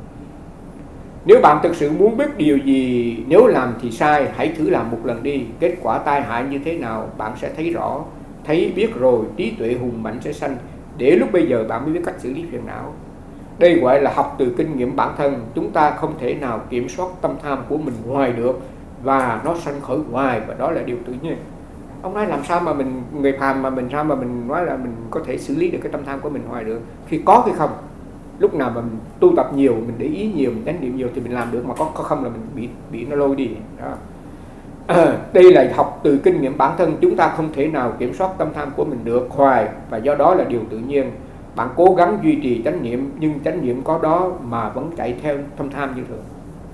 Nếu bạn thực sự muốn biết điều gì, nếu làm thì sai, hãy thử làm một lần đi. Kết quả tai hại như thế nào bạn sẽ thấy rõ. Thấy biết rồi, trí tuệ hùng mạnh sẽ sanh. Để lúc bây giờ bạn mới biết cách xử lý phiền não. Đây gọi là học từ kinh nghiệm bản thân. Chúng ta không thể nào kiểm soát tâm tham của mình hoài được, và nó sanh khởi hoài, và đó là điều tự nhiên. Ông nói làm sao mà mình, người phàm mà mình sao mà mình nói là mình có thể xử lý được cái tâm tham của mình hoài được, khi có hay không. Lúc nào mà mình tu tập nhiều, mình để ý nhiều, mình chánh niệm nhiều thì mình làm được, mà có, có không là mình bị bị nó lôi đi đó. À, đây là học từ kinh nghiệm bản thân. Chúng ta không thể nào kiểm soát tâm tham của mình được hoài, và do đó là điều tự nhiên. Bạn cố gắng duy trì chánh niệm, nhưng chánh niệm có đó mà vẫn chạy theo tâm tham như thường.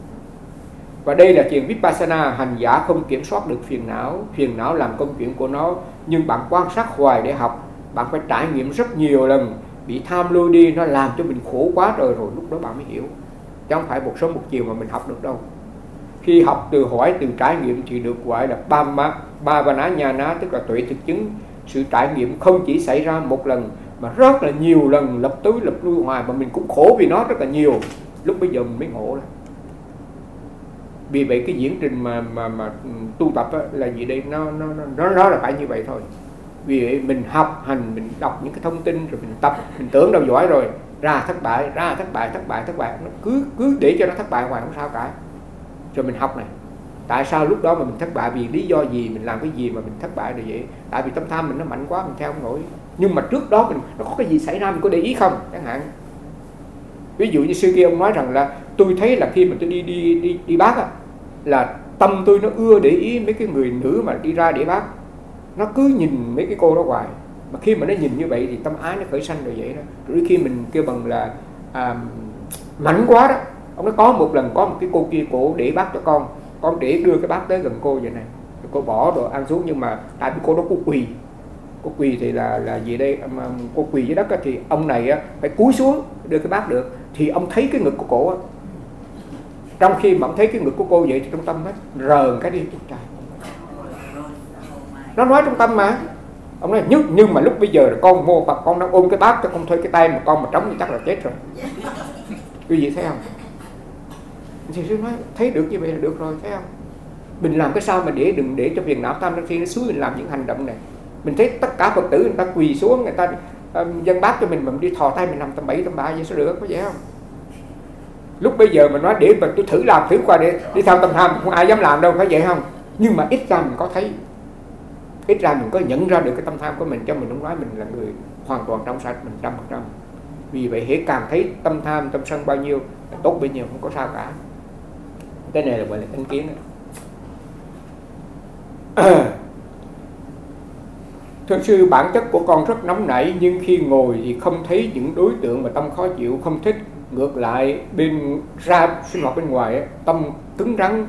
Và đây là chuyện Vipassana. Hành giả không kiểm soát được phiền não, phiền não làm công chuyện của nó, nhưng bạn quan sát hoài để học. Bạn phải trải nghiệm rất nhiều lần, bị tham lôi đi, nó làm cho mình khổ quá rồi, rồi lúc đó bạn mới hiểu. Chứ không phải một sớm một chiều mà mình học được đâu. Khi học từ hỏi, từ trải nghiệm thì được gọi là Bhavana Nhana, tức là tuệ thực chứng. Sự trải nghiệm không chỉ xảy ra một lần, mà rất là nhiều lần, lập tới lập lui hoài, mà mình cũng khổ vì nó rất là nhiều. Lúc bây giờ mình mới ngộ đó. Vì vậy cái diễn trình mà mà mà tu tập á, là gì đây, nó nó nó nó là phải như vậy thôi. Vì vậy mình học hành, mình đọc những cái thông tin rồi mình tập, mình tưởng đâu giỏi rồi, ra thất bại, ra thất bại, thất bại, thất bại, nó cứ cứ để cho nó thất bại hoài không sao cả. Rồi mình học này, Tại sao lúc đó mà mình thất bại, vì lý do gì, mình làm cái gì mà mình thất bại được vậy? Tại vì tâm tham mình nó mạnh quá, mình theo không nổi. Nhưng mà trước đó mình nó có cái gì xảy ra mình có để ý không? Chẳng hạn ví dụ như xưa kia ông nói rằng là tôi thấy là khi mà tôi đi đi đi đi bác á, là tâm tôi nó ưa để ý mấy cái người nữ mà đi ra để bác, nó cứ nhìn mấy cái cô đó hoài. Mà khi mà nó nhìn như vậy thì tâm ái nó khởi sanh rồi vậy đó. Rồi khi mình kêu bằng là à, mạnh quá đó. Ông nói có một lần có một cái cô kia cổ để bác cho con, con để đưa cái bác tới gần cô vậy này, cô bỏ đồ ăn xuống, nhưng mà tại vì cô đó cô quỳ, cô quỳ thì là là gì đây, cô quỳ dưới đất á, thì ông này á, phải cúi xuống đưa cái bác được, thì ông thấy cái ngực của cổ á. Trong khi mà ông thấy cái ngực của cô vậy thì trong tâm nó rờn cái đi trời. Nó nói trong tâm mà. Ông nói nhưng, nhưng mà lúc bây giờ là con mô Phật, con đang ôm cái bát cho con thôi, cái tay mà con mà trống thì chắc là chết rồi. Quý vị thấy không? Thì sư nói thấy được như vậy là được rồi, thấy không? Mình làm cái sao mà để đừng để cho phiền não tham khi nó xúi mình làm những hành động này. Mình thấy tất cả Phật tử người ta quỳ xuống, người ta um, dâng bát cho mình mà mình đi thò tay mình nằm tầm bảy tầm ba vậy sao được, có vậy không? Lúc bây giờ mình nói để mà tôi thử làm thử qua để đi theo tâm tham, không ai dám làm đâu, phải vậy không? Nhưng mà ít ra mình có thấy, ít ra mình có nhận ra được cái tâm tham của mình, cho mình không nói mình là người hoàn toàn trong sạch, mình trăm phần trăm. Vì vậy hễ càng thấy tâm tham, tâm sân bao nhiêu tốt bấy nhiêu, không có sao cả. Cái này là gọi là tinh kiến. Thưa sư, bản chất của con rất nóng nảy, nhưng khi ngồi thì không thấy những đối tượng mà tâm khó chịu, không thích. Ngược lại bên ra sinh hoạt bên ngoài tâm cứng rắn,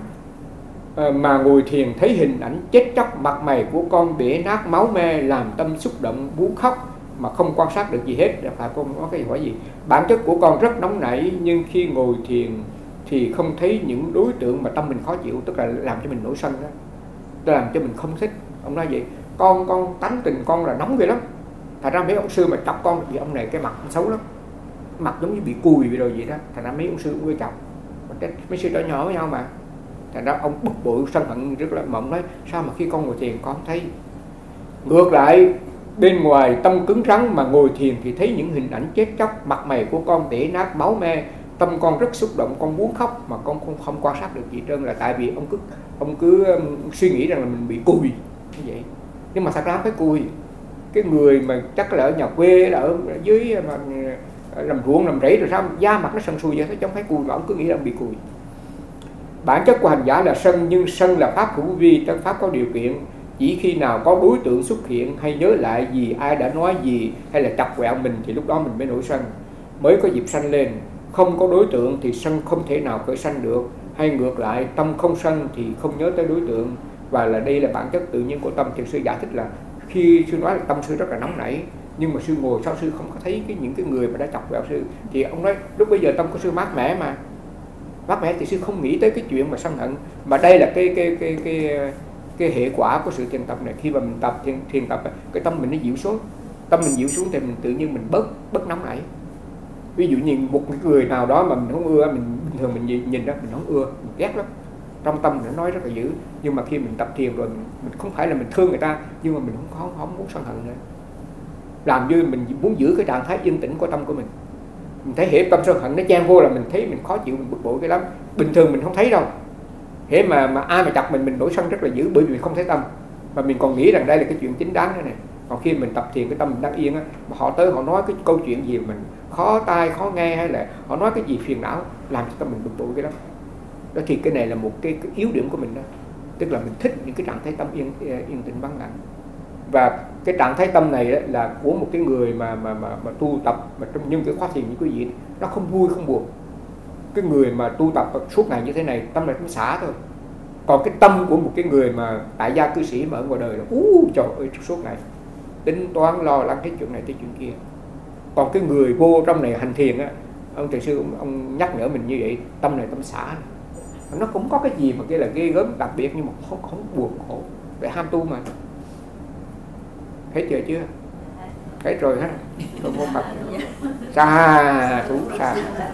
mà ngồi thiền thấy hình ảnh chết chóc mặt mày của con bể nát máu me, làm tâm xúc động muốn khóc mà không quan sát được gì hết. Phải con nói cái hỏi gì? Bản chất của con rất nóng nảy, nhưng khi ngồi thiền thì không thấy những đối tượng mà tâm mình khó chịu, tức là làm cho mình nổi sân đó, làm cho mình không thích. Ông nói vậy, con con tánh tình con là nóng vậy lắm. Thật ra mấy ông sư mà chọc con vì ông này cái mặt xấu lắm, mặt giống như bị cùi vậy rồi vậy đó. Thật ra mấy ông sư cũng quê chọc, mấy sư nhỏ nhỏ với nhau mà. Thành ra ông bực bội sân hận rất là mộng, nói sao mà khi con ngồi thiền con thấy. Ngược lại bên ngoài tâm cứng rắn, mà ngồi thiền thì thấy những hình ảnh chết chóc mặt mày của con tể nát máu me, tâm con rất xúc động, con muốn khóc mà con không, không quan sát được gì trơn, là tại vì ông cứ ông cứ um, suy nghĩ rằng là mình bị cùi như vậy. Nhưng mà thật ra không phải cùi. Cái người mà chắc là ở nhà quê, là ở dưới mà làm ruộng làm rẫy rồi sao da mặt nó sần sùi vậy, chứ không phải cùi, mà ông cứ nghĩ là ông bị cùi. Bản chất của hành giả là sân, nhưng sân là pháp hữu vi, trong pháp có điều kiện. Chỉ khi nào có đối tượng xuất hiện, hay nhớ lại gì, ai đã nói gì, hay là chọc quẹo mình, thì lúc đó mình mới nổi sân, mới có dịp sanh lên. Không có đối tượng thì sân không thể nào khởi sanh được. Hay ngược lại, tâm không sân thì không nhớ tới đối tượng. Và là đây là bản chất tự nhiên của tâm. Thì sư giải thích là khi sư nói là tâm sư rất là nóng nảy, nhưng mà sư ngồi sau sư không có thấy cái, những cái người mà đã chọc quẹo sư. Thì ông nói lúc bây giờ tâm của sư mát mẻ mà. Mát mẻ thì sư không nghĩ tới cái chuyện mà sân hận. Mà đây là cái cái cái cái cái hệ quả của sự thiền tập này. Khi mà mình tập thiền, thiền tập, cái tâm mình nó dịu xuống. Tâm mình dịu xuống thì mình tự nhiên mình bớt bớt nóng nảy. Ví dụ như một người nào đó mà mình không ưa, mình bình thường mình nhìn, nhìn đó mình không ưa, mình ghét lắm, trong tâm nó nói rất là dữ. Nhưng mà khi mình tập thiền rồi, mình, mình không phải là mình thương người ta, nhưng mà mình không không, không muốn sân hận nữa. Làm như mình muốn giữ cái trạng thái yên tĩnh của tâm của mình. Mình thấy hệ tâm sân hận nó chen vô là mình thấy mình khó chịu, mình bực bội cái lắm. Bình thường mình không thấy đâu. Hệ mà mà ai mà chọc mình mình nổi sân rất là dữ, bởi vì mình không thấy tâm, mà mình còn nghĩ rằng đây là cái chuyện chính đáng thế này. Còn khi mình tập thiền cái tâm mình đang yên á, mà họ tới họ nói cái câu chuyện gì mình khó tai khó nghe, hay là họ nói cái gì phiền não, làm cho tâm mình bực bội cái đó. Đó thì cái này là một cái, cái yếu điểm của mình đó, tức là mình thích những cái trạng thái tâm yên yên tĩnh vắng lặng. Và cái trạng thái tâm này đó là của một cái người mà mà mà, mà tu tập mà trong những cái khóa thiền như quý vị, nó không vui không buồn. Cái người mà tu tập suốt ngày như thế này, tâm này cũng xả thôi. Còn cái tâm của một cái người mà tại gia cư sĩ mà ở ngoài đời là ú trời ơi, suốt ngày tính toán lo lắng cái chuyện này cái chuyện kia. Còn cái người vô trong này hành thiền á, ông thầy sư ông, ông nhắc nhở mình như vậy, tâm này tâm xả này. Nó cũng có cái gì mà kia là ghê gớm đặc biệt, nhưng mà không không buồn khổ, để ham tu mà. Thấy chưa chưa? Thấy rồi ha. Không có mặt. Xa thú xa.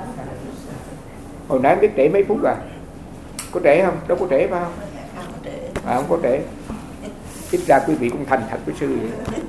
Hồi nãy biết trễ mấy phút rồi. Có trễ không? Đâu có trễ phải không? À, không có trễ. Ít ra quý vị cũng thành thật với sư vậy.